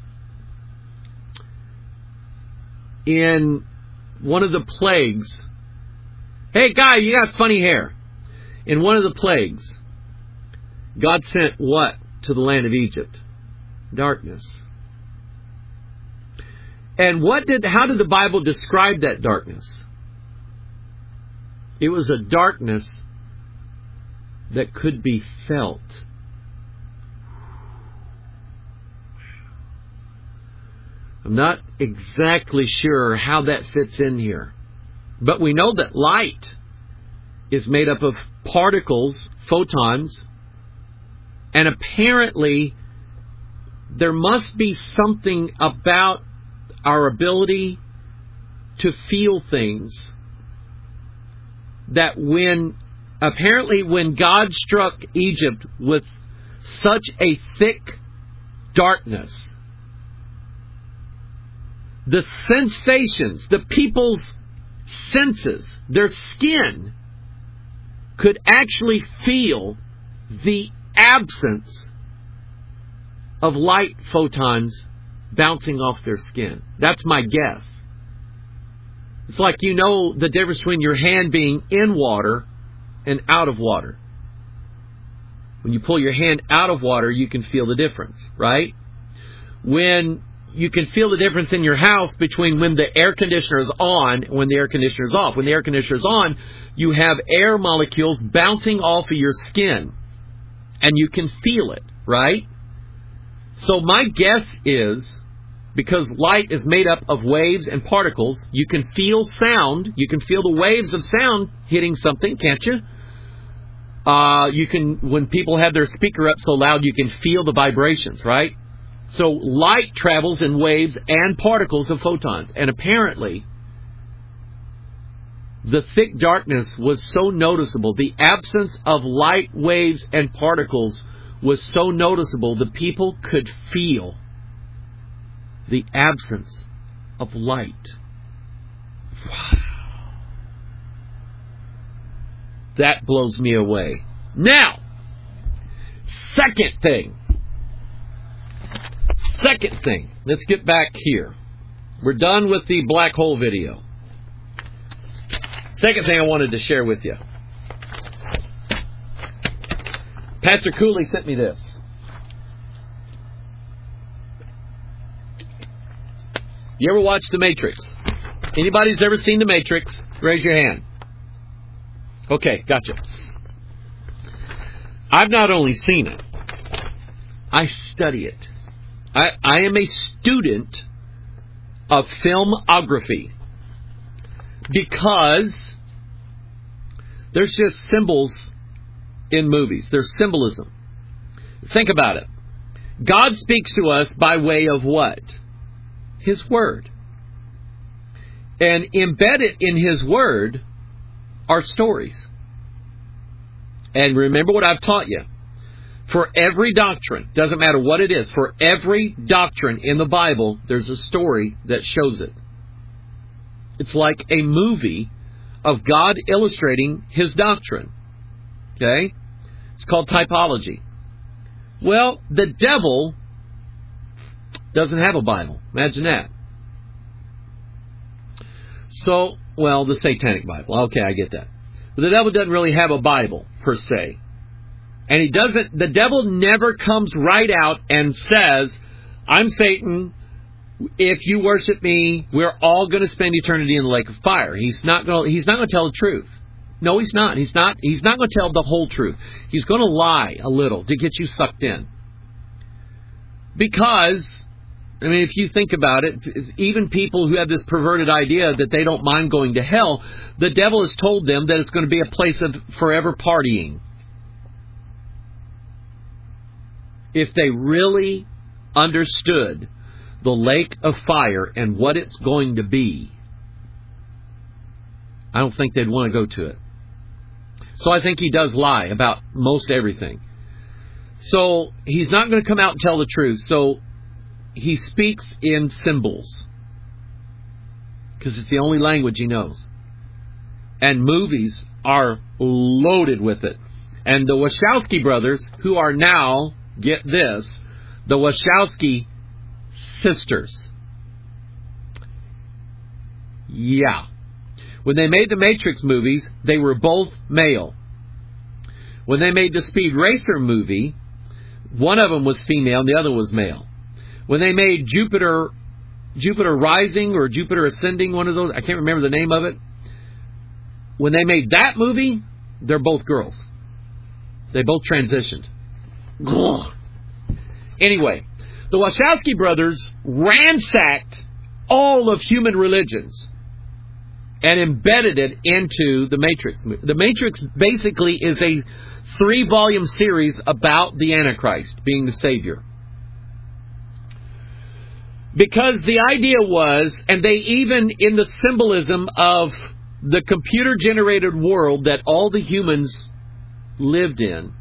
in one of the plagues, hey guy, you got funny hair. In one of the plagues, God sent what to the land of Egypt? Darkness. And what did, how did the Bible describe that darkness? It was a darkness that could be felt. I'm not exactly sure how that fits in here. But we know that light is made up of particles, photons, and apparently there must be something about our ability to feel things that when, apparently when God struck Egypt with such a thick darkness, the sensations, the people's senses, their skin could actually feel the absence of light photons bouncing off their skin. That's my guess. It's like, you know, the difference between your hand being in water and out of water. When you pull your hand out of water, you can feel the difference, right? When you can feel the difference in your house between when the air conditioner is on and when the air conditioner is off. When the air conditioner is on, you have air molecules bouncing off of your skin. and you can feel it, right? So my guess is, because light is made up of waves and particles, you can feel sound. You can feel the waves of sound hitting something, can't you? Uh, you can, when people have their speaker up so loud, you can feel the vibrations, right? So light travels in waves and particles of photons. And apparently, the thick darkness was so noticeable. The absence of light, waves, and particles was so noticeable that people could feel the absence of light. Wow. That blows me away. Now, second thing. Second thing. Let's get back here. We're done with the black hole video. Second thing I wanted to share with you. Pastor Cooley sent me this. You ever watch The Matrix? Anybody's ever seen The Matrix? Raise your hand. Okay, gotcha. I've not only seen it, I study it. I, I am a student of filmography because there's just symbols in movies. There's symbolism. Think about it. God speaks to us by way of what? His Word. And embedded in His Word are stories. And remember what I've taught you. For every doctrine, doesn't matter what it is, for every doctrine in the Bible, there's a story that shows it. It's like a movie of God illustrating His doctrine. Okay? It's called typology. Well, the devil doesn't have a Bible. Imagine that. So, well, the Satanic Bible. Okay, I get that. But the devil doesn't really have a Bible, per se. And he doesn't, the devil never comes right out and says, I'm Satan. If you worship me, we're all going to spend eternity in the lake of fire. He's not going to, he's not going to tell the truth. No, he's not. He's not, he's not going to tell the whole truth. He's going to lie a little to get you sucked in. Because, I mean, if you think about it, even people who have this perverted idea that they don't mind going to hell, the devil has told them that it's going to be a place of forever partying. If they really understood the lake of fire and what it's going to be, I don't think they'd want to go to it. So I think he does lie about most everything. So he's not going to come out and tell the truth. So he speaks in symbols because it's the only language he knows. And movies are loaded with it. And the Wachowski brothers, who are now, get this, the Wachowski sisters. Yeah. When they made the Matrix movies, they were both male. When they made the Speed Racer movie, one of them was female and the other was male. When they made Jupiter Jupiter Rising or Jupiter Ascending, one of those, I can't remember the name of it. When they made that movie, they're both girls. They both transitioned. Anyway, the Wachowski brothers ransacked all of human religions and embedded it into the Matrix. The Matrix basically is a three-volume series about the Antichrist being the Savior. Because the idea was, and they even, in the symbolism of the computer-generated world that all the humans lived in,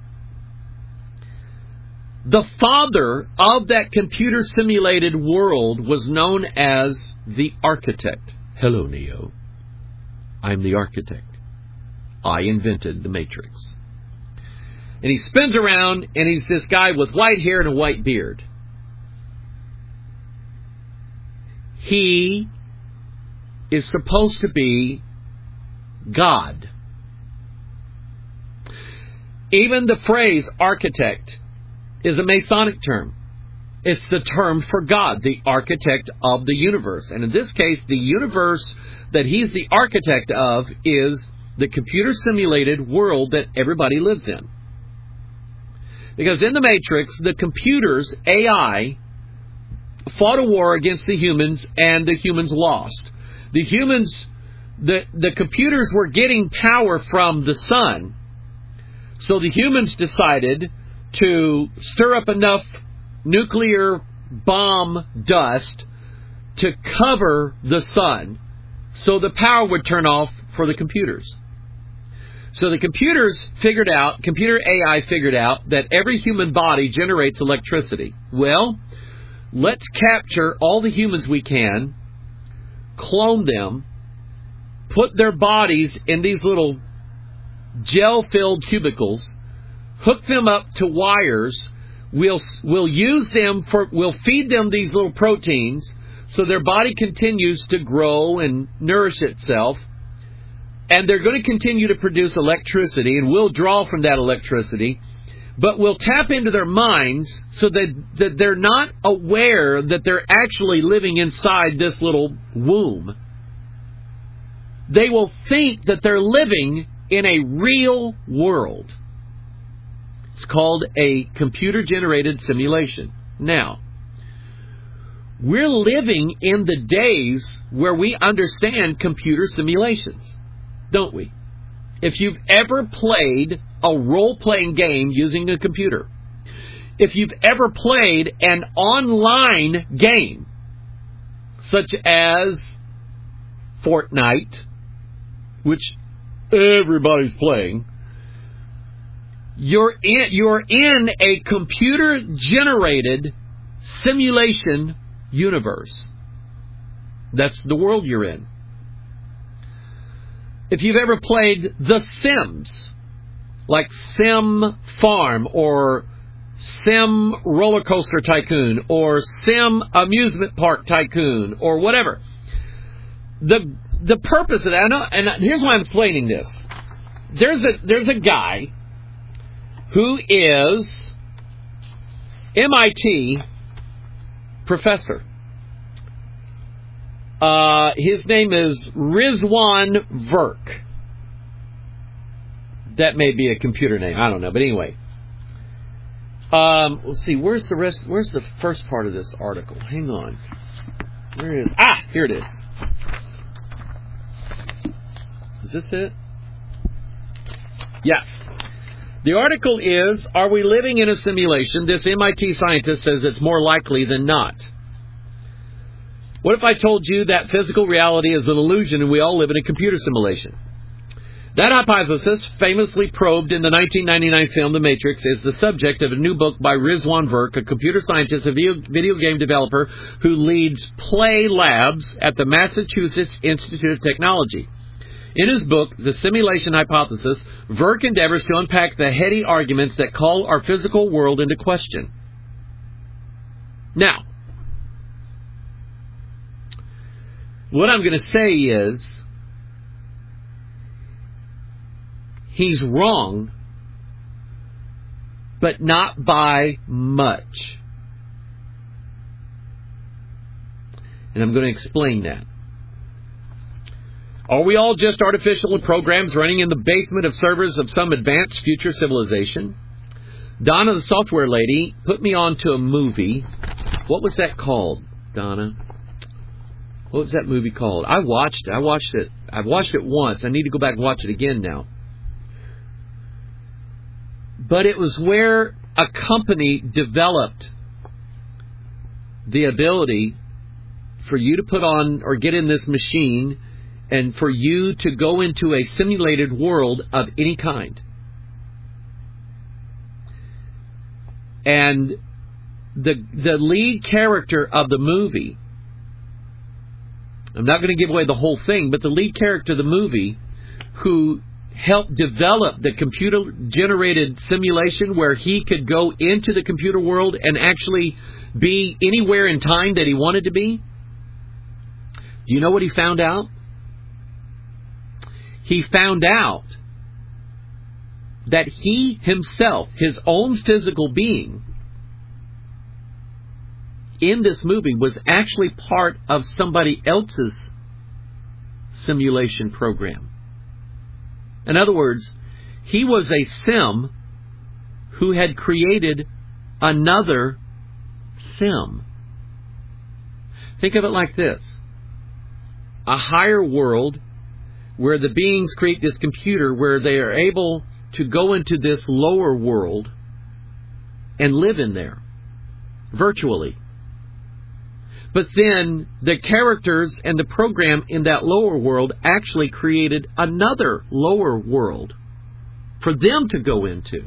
the father of that computer-simulated world was known as the architect. Hello, Neo. I'm the architect. I invented the Matrix. And he spins around, and he's this guy with white hair and a white beard. He is supposed to be God. Even the phrase architect is a Masonic term. It's the term for God, the architect of the universe. And in this case, the universe that he's the architect of is the computer-simulated world that everybody lives in. Because in the Matrix, the computers, A I, fought a war against the humans, and the humans lost. The humans, the, the computers were getting power from the sun. So the humans decided to stir up enough nuclear bomb dust to cover the sun so the power would turn off for the computers. So the computers figured out, computer A I figured out that every human body generates electricity. Well, let's capture all the humans we can, clone them, put their bodies in these little gel-filled cubicles, hook them up to wires. We'll we'll use them for we'll feed them these little proteins so their body continues to grow and nourish itself, and they're going to continue to produce electricity, and we'll draw from that electricity, but we'll tap into their minds so that, that they're not aware that they're actually living inside this little womb. They will think that they're living in a real world. It's called a computer-generated simulation. Now, we're living in the days where we understand computer simulations, don't we? If you've ever played a role-playing game using a computer, if you've ever played an online game, such as Fortnite, which everybody's playing, you're in, you're in a computer-generated simulation universe. That's the world you're in. If you've ever played The Sims, like Sim Farm or Sim Roller Coaster Tycoon or Sim Amusement Park Tycoon or whatever, the the purpose of that, and, I, and here's why I'm explaining this. There's a there's a guy who is M I T professor. Uh, his name is Rizwan Virk. That may be a computer name. I don't know. But anyway. Um, let's see. Where's the rest? Where's the first part of this article? Hang on. Where is... Ah! Here it is. Is this it? Yeah. The article is, are we living in a simulation? This M I T scientist says it's more likely than not. What if I told you that physical reality is an illusion and we all live in a computer simulation? That hypothesis, famously probed in the nineteen ninety-nine film The Matrix, is the subject of a new book by Rizwan Virk, a computer scientist and video, video game developer who leads Play Labs at the Massachusetts Institute of Technology. In his book, The Simulation Hypothesis, Virk endeavors to unpack the heady arguments that call our physical world into question. Now, what I'm going to say is, he's wrong, but not by much. And I'm going to explain that. Are we all just artificial programs running in the basement of servers of some advanced future civilization? Donna, the software lady, put me on to a movie. What was that called, Donna? What was that movie called? I watched it. I watched it. I've watched it once. I need to go back and watch it again now. But it was where a company developed the ability for you to put on or get in this machine and for you to go into a simulated world of any kind. And the the lead character of the movie, I'm not going to give away the whole thing, but the lead character of the movie who helped develop the computer-generated simulation where he could go into the computer world and actually be anywhere in time that he wanted to be, do you know what he found out? He found out that he himself, his own physical being, in this movie was actually part of somebody else's simulation program. In other words, he was a sim who had created another sim. Think of it like this. A higher world where the beings create this computer where they are able to go into this lower world and live in there, virtually. But then the characters and the program in that lower world actually created another lower world for them to go into.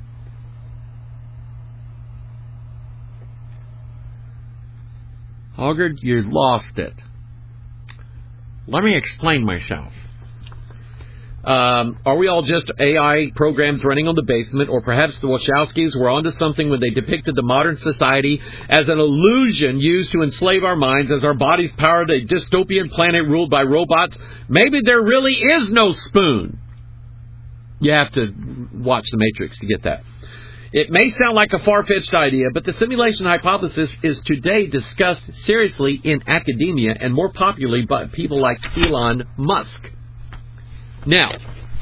Hoggard, you lost it. Let me explain myself. Um, are we all just A I programs running on the basement, or perhaps the Wachowskis were onto something when they depicted the modern society as an illusion used to enslave our minds as our bodies powered a dystopian planet ruled by robots? Maybe there really is no spoon. You have to watch The Matrix to get that. It may sound like a far-fetched idea, but the simulation hypothesis is today discussed seriously in academia and more popularly by people like Elon Musk. Now,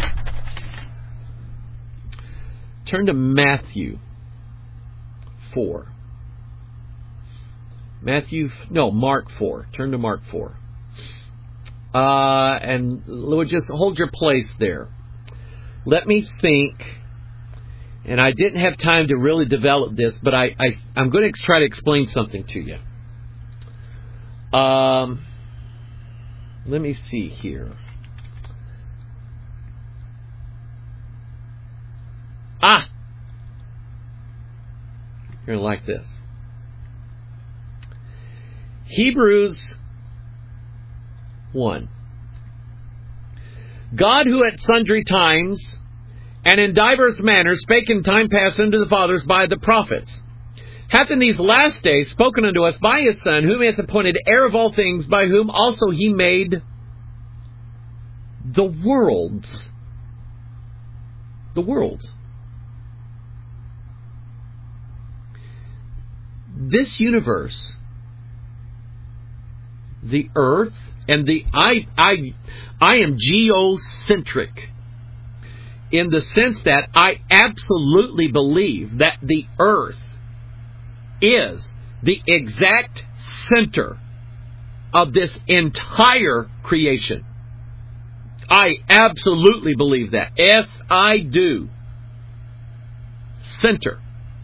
turn to Matthew four. Matthew, no, Mark four. Turn to Mark four. Uh, and Lord, just hold your place there. Let me think. And I didn't have time to really develop this, but I, I, I'm going to try to explain something to you. Um, let me see here. Ah! You're going to like this. Hebrews one. God, who at sundry times and in divers manners spake in time past unto the fathers by the prophets, hath in these last days spoken unto us by his Son, whom he hath appointed heir of all things, by whom also he made the worlds. The worlds. This universe, the earth, and the I I I am geocentric in the sense that I absolutely believe that the earth is the exact center of this entire creation. I absolutely believe that. Yes, I do. Center.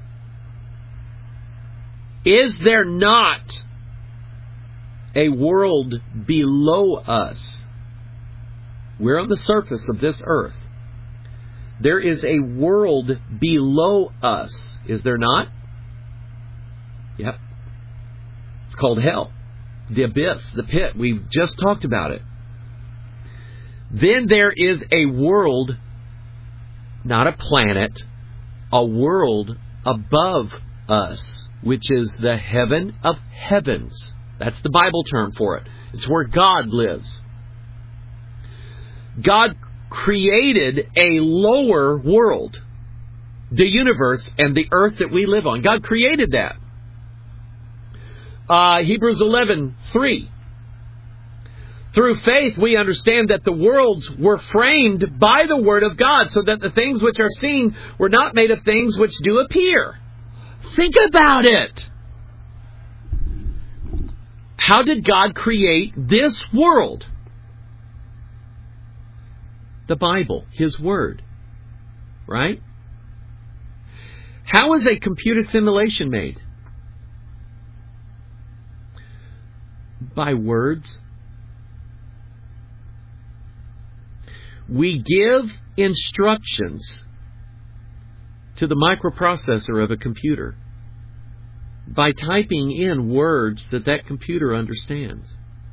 Is there not a world below us? We're on the surface of this earth. There is a world below us. Is there not? Yep. It's called hell. The abyss, the pit. We've just talked about it. Then there is a world, not a planet, a world above us, which is the heaven of heavens. That's the Bible term for it. It's where God lives. God created a lower world, the universe and the earth that we live on. God created that. Uh, Hebrews eleven three. Through faith we understand that the worlds were framed by the Word of God, so that the things which are seen were not made of things which do appear. Think about it. How did God create this world? The Bible, His Word. Right? How is a computer simulation made? By words. We give instructions to the microprocessor of a computer by typing in words that that computer understands.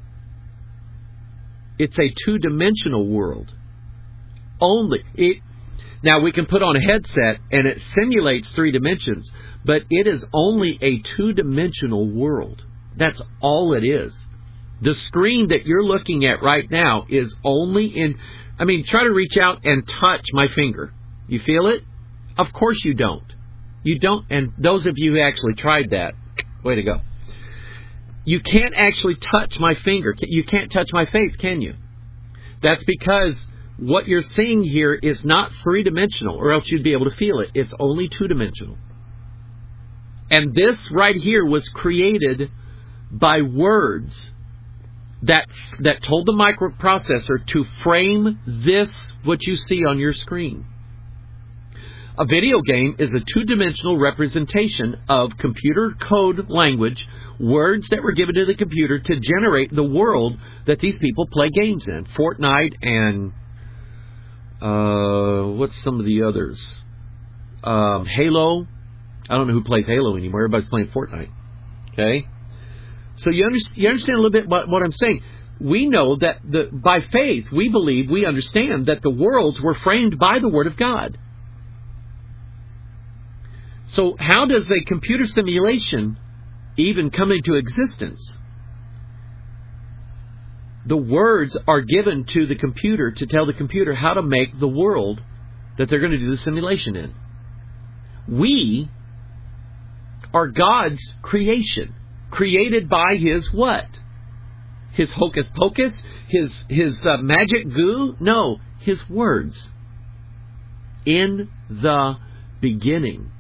It's a two-dimensional world. Only it. Now we can put on a headset and it simulates three dimensions, but it is only a two-dimensional world. That's all it is. The screen that you're looking at right now is only in... I mean, try to reach out and touch my finger. You feel it? Of course you don't. You don't, and those of you who actually tried that, way to go. You can't actually touch my finger. You can't touch my face, can you? That's because what you're seeing here is not three-dimensional, or else you'd be able to feel it. It's only two-dimensional. And this right here was created by words that that told the microprocessor to frame this, what you see on your screen. A video game is a two-dimensional representation of computer code language, words that were given to the computer to generate the world that these people play games in. Fortnite and uh, what's some of the others? Um, Halo. I don't know who plays Halo anymore. Everybody's playing Fortnite. Okay? So you, under, you understand a little bit what, what I'm saying. We know that the, by faith, we believe, we understand that the worlds were framed by the Word of God. So how does a computer simulation even come into existence? The words are given to the computer to tell the computer how to make the world that they're going to do the simulation in. We are God's creation, created by His what? His hocus pocus? His, his uh, magic goo? No, His words. In the beginning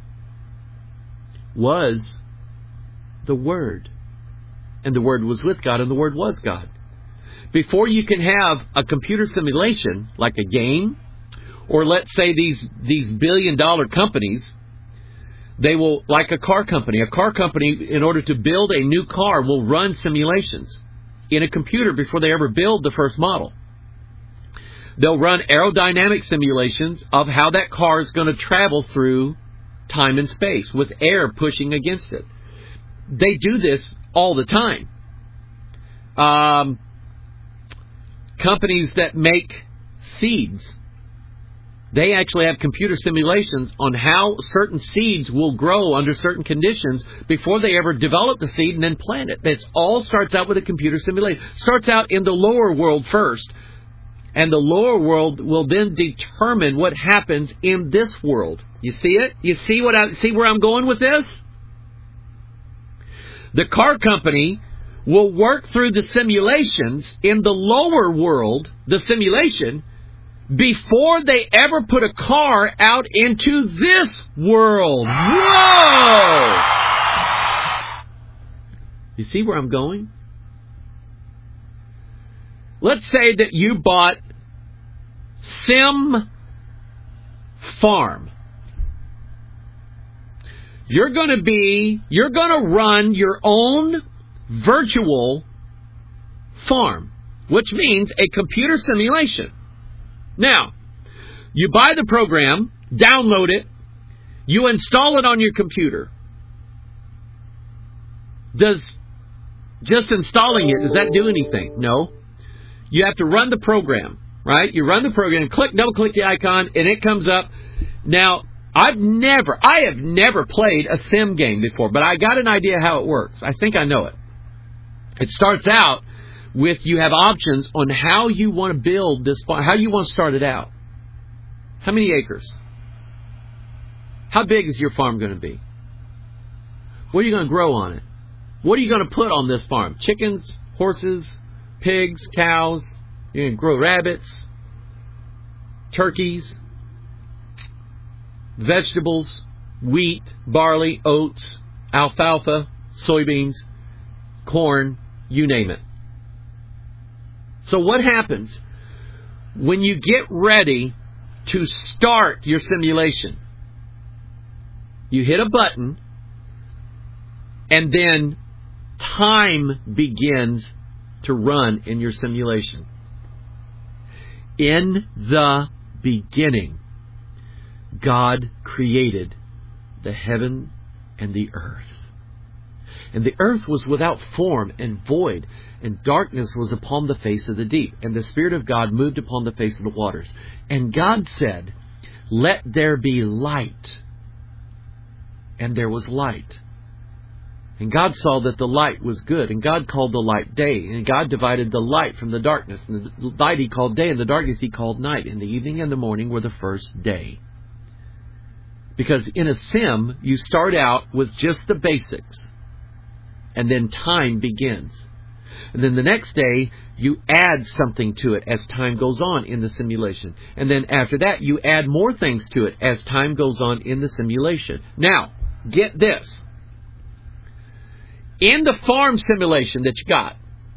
was the Word. And the Word was with God, and the Word was God. Before you can have a computer simulation, like a game, or let's say these, these billion-dollar companies, they will, like a car company, a car company, in order to build a new car, will run simulations in a computer before they ever build the first model. They'll run aerodynamic simulations of how that car is going to travel through time and space with air pushing against it. They do this all the time. Um, companies that make seeds, they actually have computer simulations on how certain seeds will grow under certain conditions before they ever develop the seed and then plant it. It all starts out with a computer simulation. Starts out in the lower world first, and the lower world will then determine what happens in this world. You see it? You see what I see where I'm going with this? The car company will work through the simulations in the lower world, the simulation, before they ever put a car out into this world. Whoa! You see where I'm going? Let's say that you bought Sim Farm. You're going to be, you're going to run your own virtual farm, which means a computer simulation. Now, you buy the program, download it, you install it on your computer. Does just installing it, does that do anything? No. You have to run the program, right? You run the program, click, double click the icon, and it comes up. Now, I've never, I have never played a sim game before, but I got an idea how it works. I think I know it. It starts out with you have options on how you want to build this farm, how you want to start it out. How many acres? How big is your farm going to be? What are you going to grow on it? What are you going to put on this farm? Chickens, horses, pigs, cows? You're going to grow rabbits, turkeys, vegetables, wheat, barley, oats, alfalfa, soybeans, corn, you name it. So what happens when you get ready to start your simulation? You hit a button, and then time begins to run in your simulation. In the beginning, God created the heaven and the earth. And the earth was without form and void, and darkness was upon the face of the deep. And the Spirit of God moved upon the face of the waters. And God said, "Let there be light." And there was light. And God saw that the light was good. And God called the light day. And God divided the light from the darkness. And the light He called day, and the darkness He called night. And the evening and the morning were the first day. Because in a sim, you start out with just the basics. And then time begins. And then the next day, you add something to it as time goes on in the simulation. And then after that, you add more things to it as time goes on in the simulation. Now, get this. In the farm simulation that you got,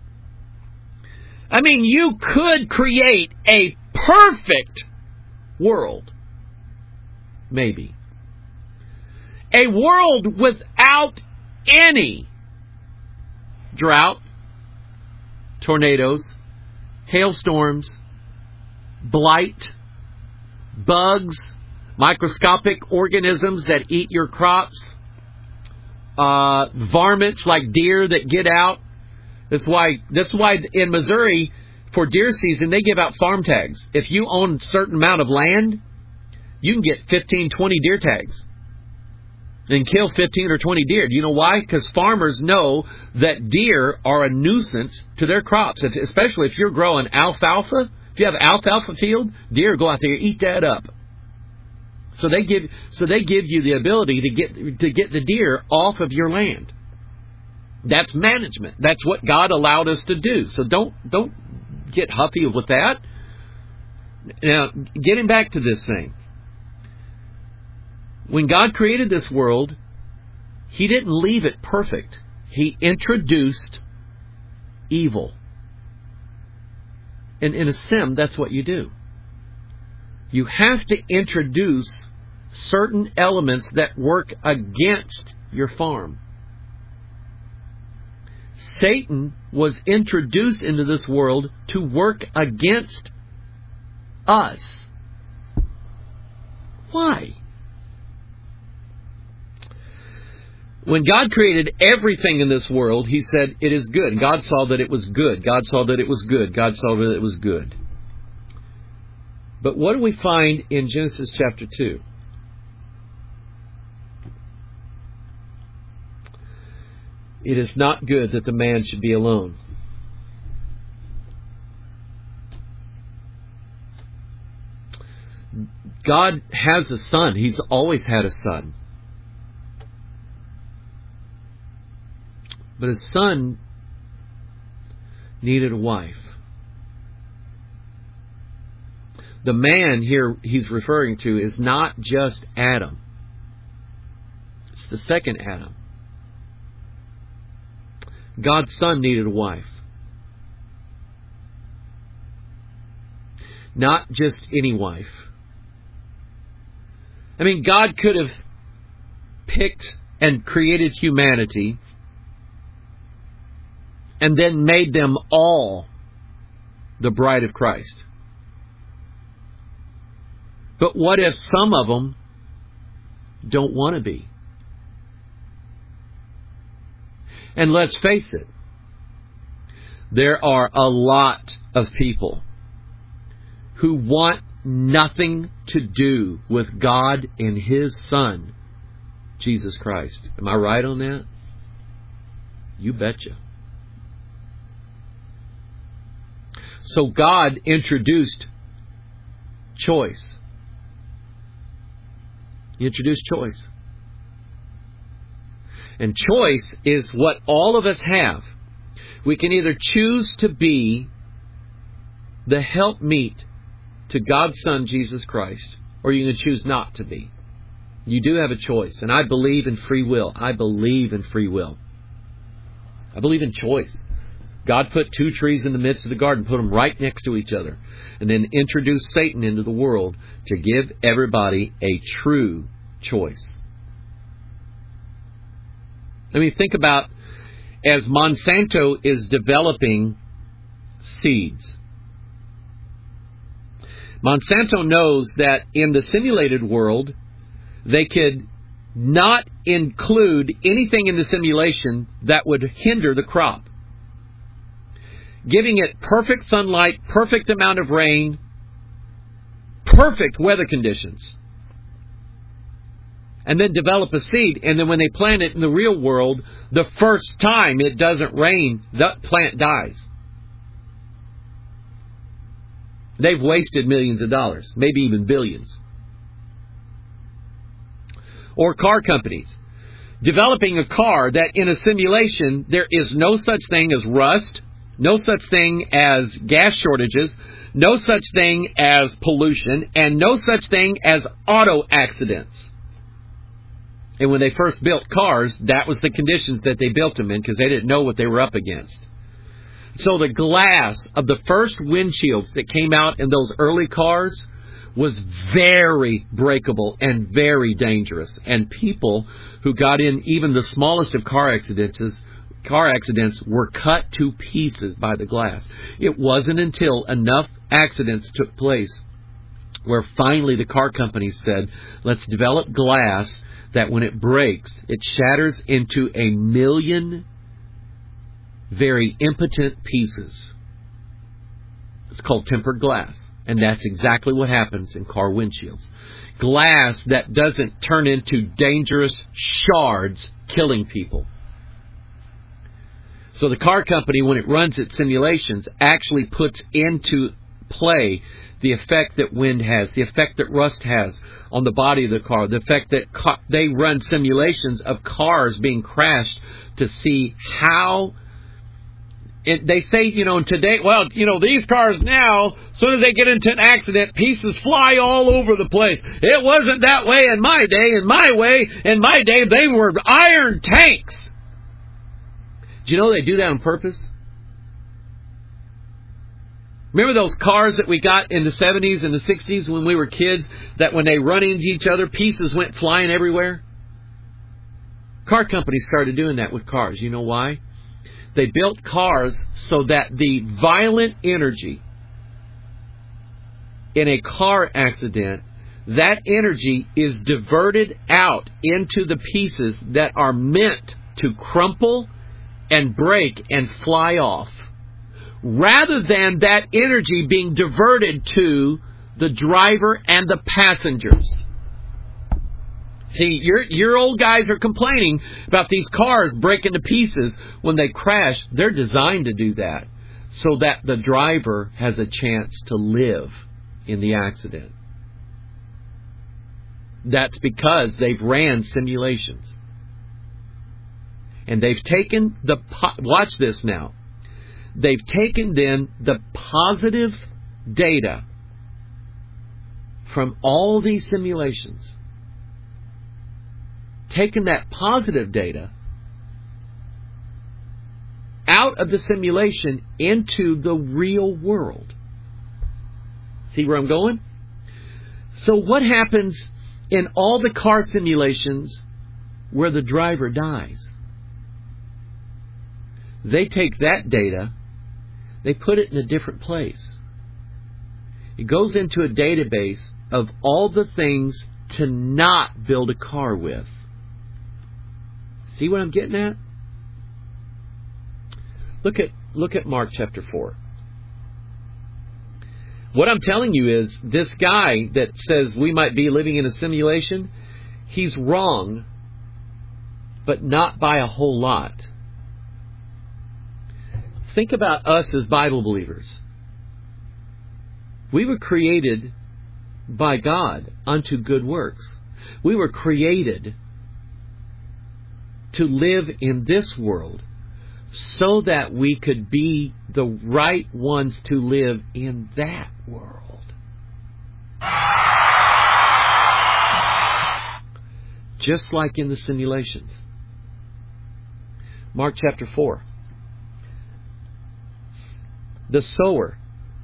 I mean, you could create a perfect world. Maybe. A world without any drought, tornadoes, hailstorms, blight, bugs, microscopic organisms that eat your crops, uh, varmints like deer that get out. That's why, that's why in Missouri, for deer season, they give out farm tags. If you own a certain amount of land, you can get fifteen, twenty deer tags and kill fifteen or twenty deer. Do you know why? Because farmers know that deer are a nuisance to their crops, especially if you're growing alfalfa. If you have an alfalfa field, deer go out there and eat that up. So they give, so they give you the ability to get to get the deer off of your land. That's management. That's what God allowed us to do. So don't don't get huffy with that. Now, getting back to this thing. When God created this world, He didn't leave it perfect. He introduced evil. And in a sim, that's what you do. You have to introduce certain elements that work against your farm. Satan was introduced into this world to work against us. Why? When God created everything in this world, He said, it is good. God saw that it was good. God saw that it was good. God saw that it was good. But what do we find in Genesis chapter two? It is not good that the man should be alone. God has a son. He's always had a son. But his son needed a wife. The man here he's referring to is not just Adam. It's the second Adam. God's son needed a wife. Not just any wife. I mean, God could have picked and created humanity and then made them all the bride of Christ. But what if some of them don't want to be? And let's face it, there are a lot of people who want nothing to do with God and His Son, Jesus Christ. Am I right on that? You betcha. So God introduced choice. He introduced choice. And choice is what all of us have. We can either choose to be the helpmeet to God's Son, Jesus Christ, or you can choose not to be. You do have a choice. And I believe in free will. I believe in free will. I believe in choice. God put two trees in the midst of the garden, put them right next to each other, and then introduced Satan into the world to give everybody a true choice. I mean, think about as Monsanto is developing seeds. Monsanto knows that in the simulated world, they could not include anything in the simulation that would hinder the crop. Giving it perfect sunlight, perfect amount of rain, perfect weather conditions. And then develop a seed, and then when they plant it in the real world, the first time it doesn't rain, the plant dies. They've wasted millions of dollars, maybe even billions. Or car companies. developing a car that in a simulation there is no such thing as rust, no such thing as gas shortages, no such thing as pollution, and no such thing as auto accidents. And when they first built cars, that was the conditions that they built them in because they didn't know what they were up against. So the glass of the first windshields that came out in those early cars was very breakable and very dangerous. And people who got in even the smallest of car accidents, car accidents were cut to pieces by the glass. It wasn't until enough accidents took place where finally the car companies said, let's develop glass that when it breaks, it shatters into a million very impotent pieces. It's called tempered glass. And that's exactly what happens in car windshields. Glass that doesn't turn into dangerous shards killing people. So the car company, when it runs its simulations, actually puts into play the effect that wind has, the effect that rust has on the body of the car, the effect that ca- they run simulations of cars being crashed to see how... It, they say, you know, today, well, you know, these cars now, as soon as they get into an accident, pieces fly all over the place. It wasn't that way in my day. In my way, in my day, they were iron tanks. Do you know they do that on purpose? Remember those cars that we got in the seventies and the sixties when we were kids, that when they run into each other, pieces went flying everywhere? Car companies started doing that with cars. You know why? They built cars so that the violent energy in a car accident, that energy is diverted out into the pieces that are meant to crumple and break and fly off, rather than that energy being diverted to the driver and the passengers. See, your your old guys are complaining about these cars breaking to pieces when they crash. They're designed to do that so that the driver has a chance to live in the accident. That's because they've ran simulations. And they've taken the... Watch this now. They've taken then the positive data from all these simulations, taken that positive data out of the simulation into the real world. See where I'm going? So what happens in all the car simulations where the driver dies? They take that data, they put it in a different place. It goes into a database of all the things to not build a car with. See what I'm getting at? Look at look at Mark chapter four. What I'm telling you is, this guy that says we might be living in a simulation, he's wrong, but not by a whole lot. Think about us as Bible believers. We were created by God unto good works. We were created to live in this world so that we could be the right ones to live in that world. Just like in the simulations. Mark chapter four. The sower.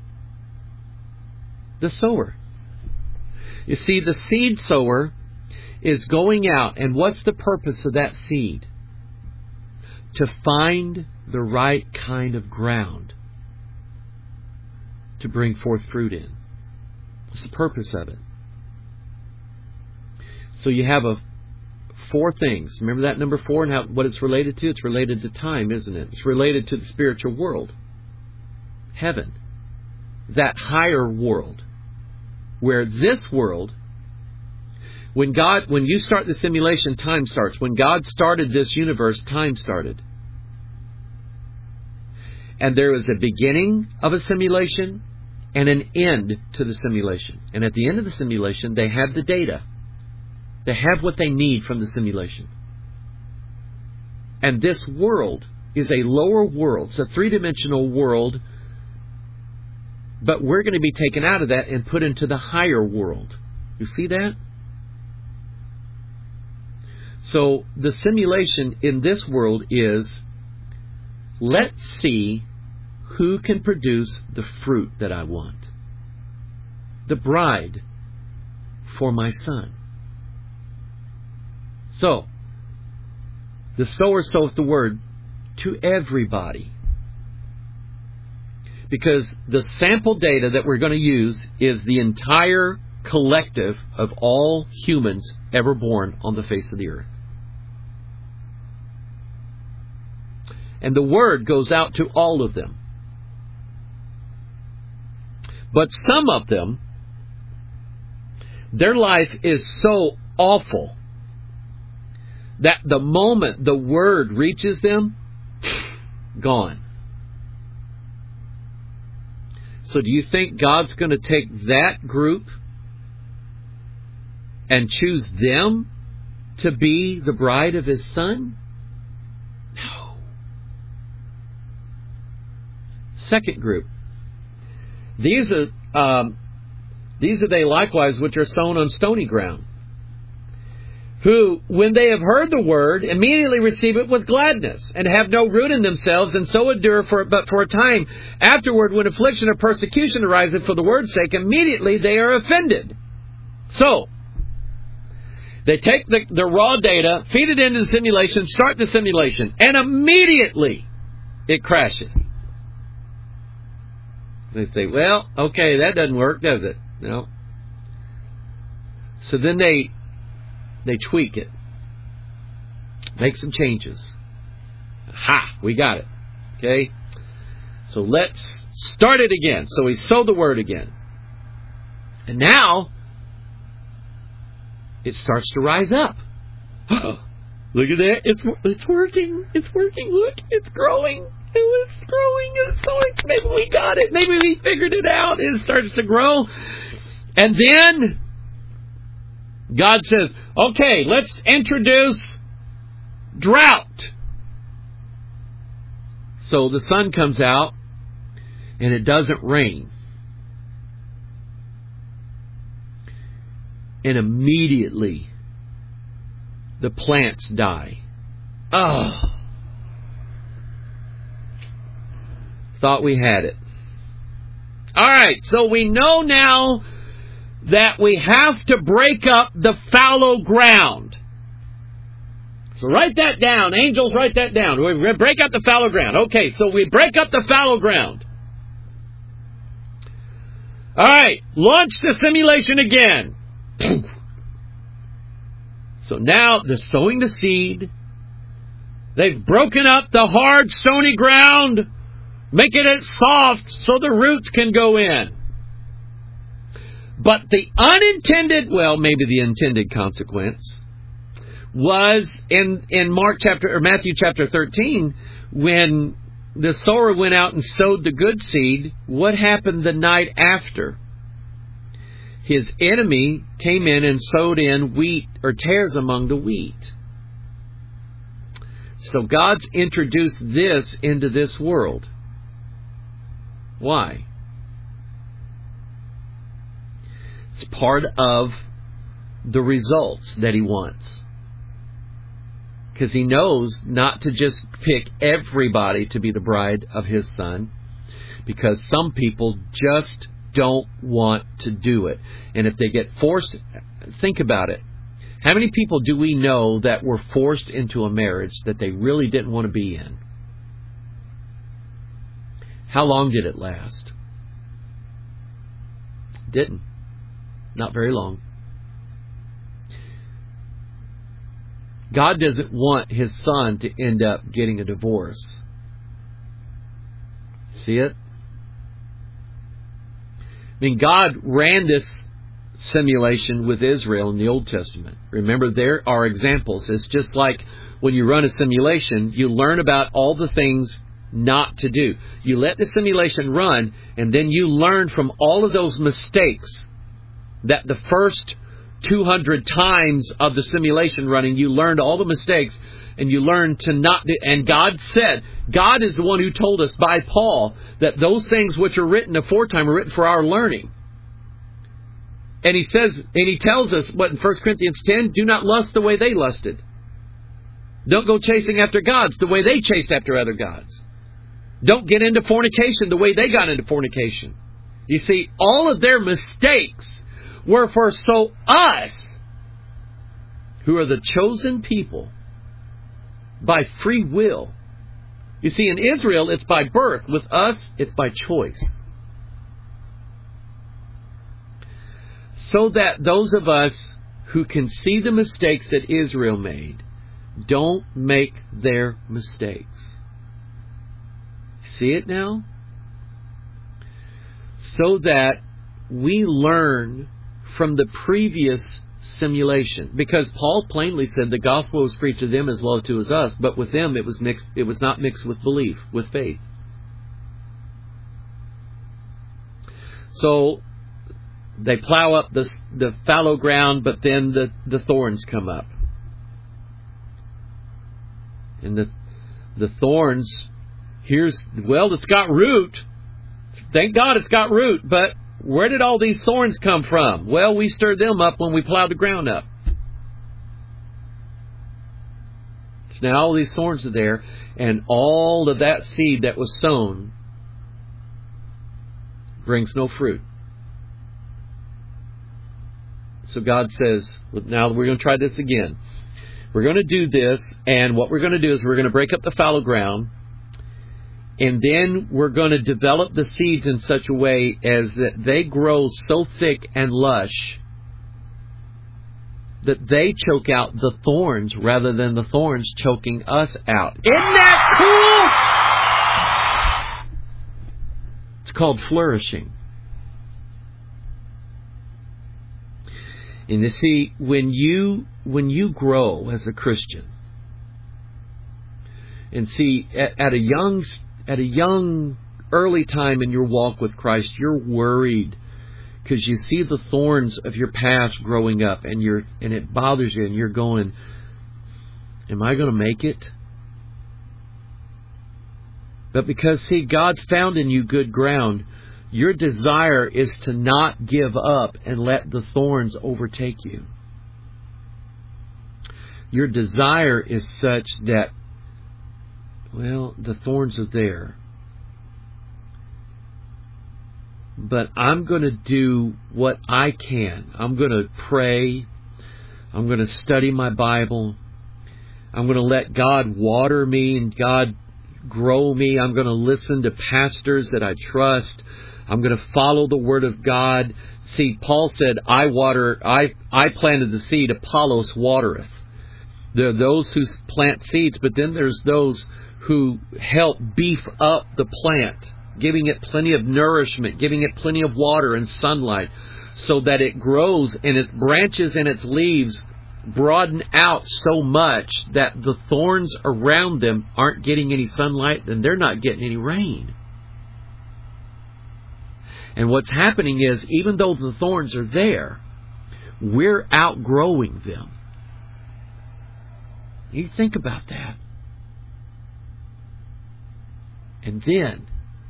The sower. You see, the seed sower is going out, and what's the purpose of that seed? To find the right kind of ground to bring forth fruit in. That's the purpose of it. So you have a four things. Remember that number four and how, what it's related to? It's related to time, isn't it? It's related to the spiritual world. Heaven. That higher world. Where this world, when God, when you start the simulation, time starts. When God started this universe, time started. And there is a beginning of a simulation and an end to the simulation. And at the end of the simulation, they have the data. They have what they need from the simulation. And this world is a lower world. It's a three-dimensional world, but we're going to be taken out of that and put into the higher world. You see that? So the simulation in this world is, let's see who can produce the fruit that I want. The bride for my son. So, the sower soweth the word to everybody. Because the sample data that we're going to use is the entire collective of all humans ever born on the face of the earth. And the word goes out to all of them. But some of them, their life is so awful that the moment the word reaches them, gone. So do you think God's going to take that group and choose them to be the bride of His Son? No. Second group. These are um, these are they likewise which are sown on stony ground, who, when they have heard the word, immediately receive it with gladness, and have no root in themselves, and so endure for but for a time. Afterward, when affliction or persecution ariseth for the word's sake, immediately they are offended. So, they take the, the raw data, feed it into the simulation, start the simulation, and immediately it crashes. They say, well, okay, that doesn't work, does it? No. So then they they tweak it. Make some changes. Ha! We got it. Okay? So let's start it again. So we sow the word again. And now it starts to rise up. Look at that. It's it's working. It's working. Look, it's growing. It was growing. It's going. Maybe we got it. Maybe we figured it out. It starts to grow. And then God says, okay, let's introduce drought. So the sun comes out and it doesn't rain. And immediately the plants die. Oh. Thought we had it. All right, so we know now that we have to break up the fallow ground. So write that down. Angels, write that down. We break up the fallow ground. Okay, so we break up the fallow ground. All right, launch the simulation again. So now they're sowing the seed. They've broken up the hard, stony ground, making it soft so the roots can go in. But the unintended, well, maybe the intended consequence was in, in Mark chapter or Matthew chapter thirteen, when the sower went out and sowed the good seed. What happened the night after? His enemy came in and sowed in wheat or tares among the wheat. So God's introduced this into this world. Why? It's part of the results that He wants. Because He knows not to just pick everybody to be the bride of His Son, because some people just don't want to do it. And if they get forced, think about it. How many people do we know that were forced into a marriage that they really didn't want to be in? How long did it last? Didn't. Not very long. God doesn't want His Son to end up getting a divorce. See it? I mean, God ran this simulation with Israel in the Old Testament. Remember, there are examples. It's just like when you run a simulation, you learn about all the things not to do. You let the simulation run, and then you learn from all of those mistakes that the first two hundred times of the simulation running, you learned all the mistakes, and you learned to not... And God said, God is the one who told us by Paul that those things which are written aforetime are written for our learning. And he says, and he tells us, what in First Corinthians ten, do not lust the way they lusted. Don't go chasing after gods the way they chased after other gods. Don't get into fornication the way they got into fornication. You see, all of their mistakes were for so us, who are the chosen people, by free will. You see, in Israel, it's by birth. With us, it's by choice. So that those of us who can see the mistakes that Israel made don't make their mistakes. See it now? So that we learn from the previous simulation. Because Paul plainly said the gospel was preached to them as well to as us, but with them it was mixed, it was not mixed with belief, with faith. So they plow up the, the fallow ground, but then the, the thorns come up. And the the thorns, here's, well, it's got root. Thank God it's got root, but where did all these thorns come from? Well, we stirred them up when we plowed the ground up. So now all these thorns are there, and all of that seed that was sown brings no fruit. So God says, now we're going to try this again. We're going to do this, and what we're going to do is we're going to break up the fallow ground, and then we're going to develop the seeds in such a way as that they grow so thick and lush that they choke out the thorns rather than the thorns choking us out. Isn't that cool? It's called flourishing. And you see, when you when you grow as a Christian, and see at, at a young at a young early time in your walk with Christ, you're worried because you see the thorns of your past growing up, and you're and it bothers you, and you're going, "Am I going to make it?" But because see, God found in you good ground. Your desire is to not give up and let the thorns overtake you. Your desire is such that, well, the thorns are there, but I'm going to do what I can. I'm going to pray. I'm going to study my Bible. I'm going to let God water me and God grow me. I'm going to listen to pastors that I trust. I'm going to follow the Word of God. See, Paul said, I water, I, I planted the seed, Apollos watereth. There are those who plant seeds, but then there's those who help beef up the plant, giving it plenty of nourishment, giving it plenty of water and sunlight, so that it grows and its branches and its leaves broaden out so much that the thorns around them aren't getting any sunlight and they're not getting any rain. And what's happening is, even though the thorns are there, we're outgrowing them. You think about that. And then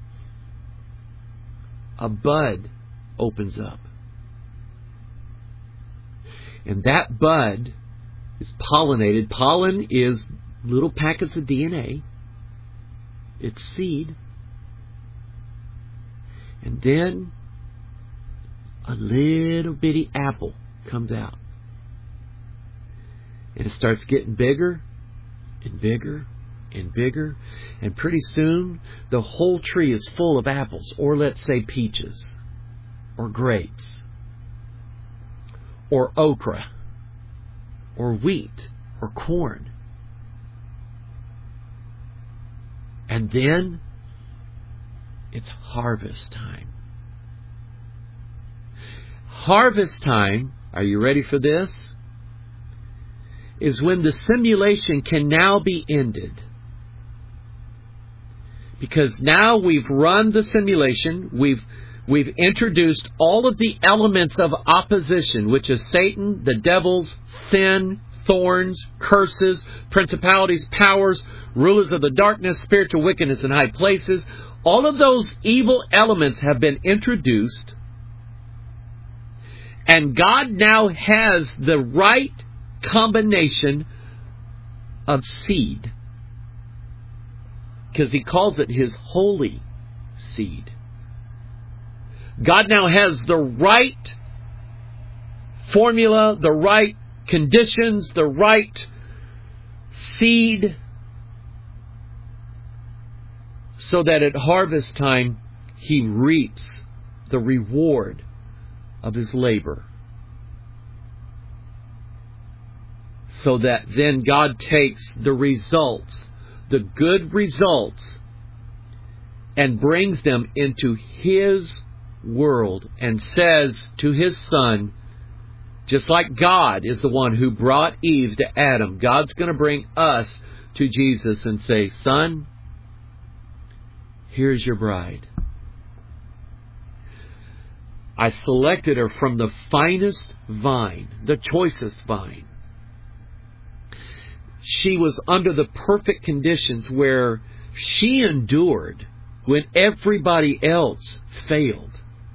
a bud opens up. And that bud is pollinated. Pollen is little packets of D N A. It's seed. And then a little bitty apple comes out. And it starts getting bigger and bigger and bigger. And pretty soon, the whole tree is full of apples. Or let's say peaches. Or grapes. Or okra. Or wheat. Or corn. And then it's harvest time. Harvest time, are you ready for this? Is when the simulation can now be ended. Because now we've run the simulation, we've We've introduced all of the elements of opposition, which is Satan, the devils, sin, thorns, curses, principalities, powers, rulers of the darkness, spiritual wickedness in high places. All of those evil elements have been introduced. And God now has the right combination of seed, because He calls it His holy seed. God now has the right formula, the right conditions, the right seed, so that at harvest time He reaps the reward of His labor. So that then God takes the results, the good results, and brings them into His world and says to His Son, just like God is the one who brought Eve to Adam, God's going to bring us to Jesus and say, Son, here's your bride. I selected her from the finest vine, the choicest vine. She was under the perfect conditions where she endured when everybody else failed.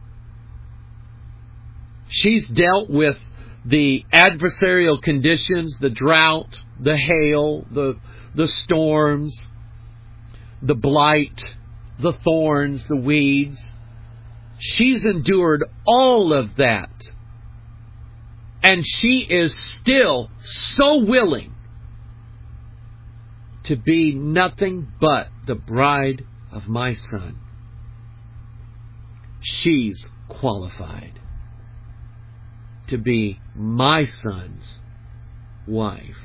She's dealt with the adversarial conditions, the drought, the hail, the, the storms, the blight, the thorns, the weeds. She's endured all of that. And she is still so willing to be nothing but the bride of my Son. She's qualified to be my Son's wife.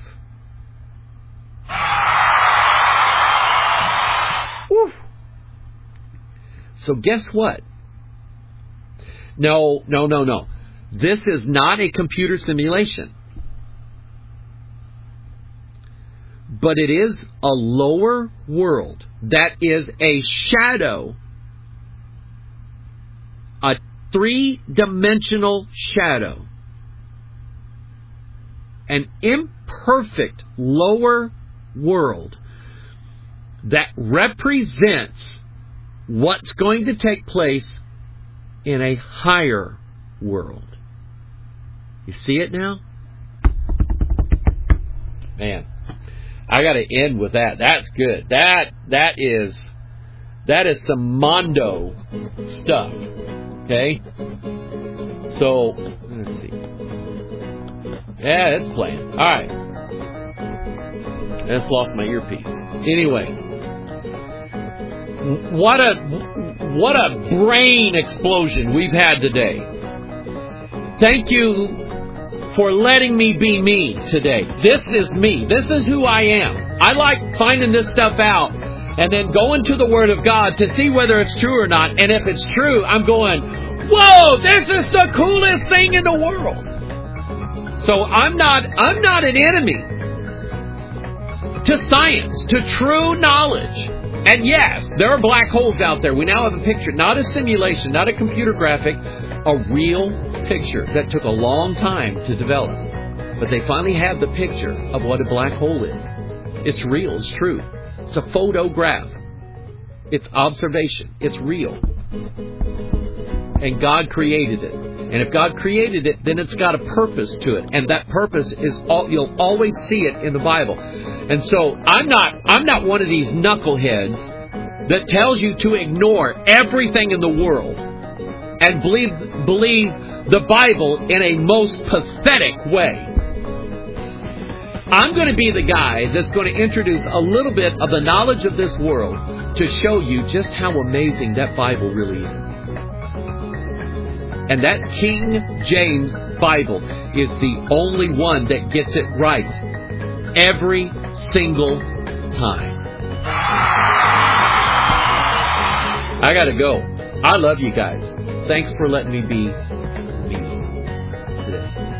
Woo. So guess what? No, no, no, no. This is not a computer simulation. But it is a lower world that is a shadow, a three-dimensional shadow, an imperfect lower world that represents what's going to take place in a higher world. You see it now? Man, I got to end with that. That's good. That that is that is some Mondo stuff. Okay? So, let's see. Yeah, it's playing. All right. I just lost my earpiece. Anyway, what a what a brain explosion we've had today. Thank you for letting me be me today. This is me. This is who I am. I like finding this stuff out and then going to the Word of God to see whether it's true or not. And if it's true, I'm going, whoa, this is the coolest thing in the world. So I'm not, I'm not an enemy to science, to true knowledge. And yes, there are black holes out there. We now have a picture, not a simulation, not a computer graphic, a real picture that took a long time to develop. But they finally have the picture of what a black hole is. It's real. It's true. It's a photograph. It's observation. It's real. And God created it. And if God created it, then it's got a purpose to it. And that purpose is all, you'll always see it in the Bible. And so I'm not I'm not one of these knuckleheads that tells you to ignore everything in the world and believe believe the Bible in a most pathetic way. I'm going to be the guy that's going to introduce a little bit of the knowledge of this world to show you just how amazing that Bible really is. And that King James Bible is the only one that gets it right every single time. I got to go. I love you guys. Thanks for letting me be me today.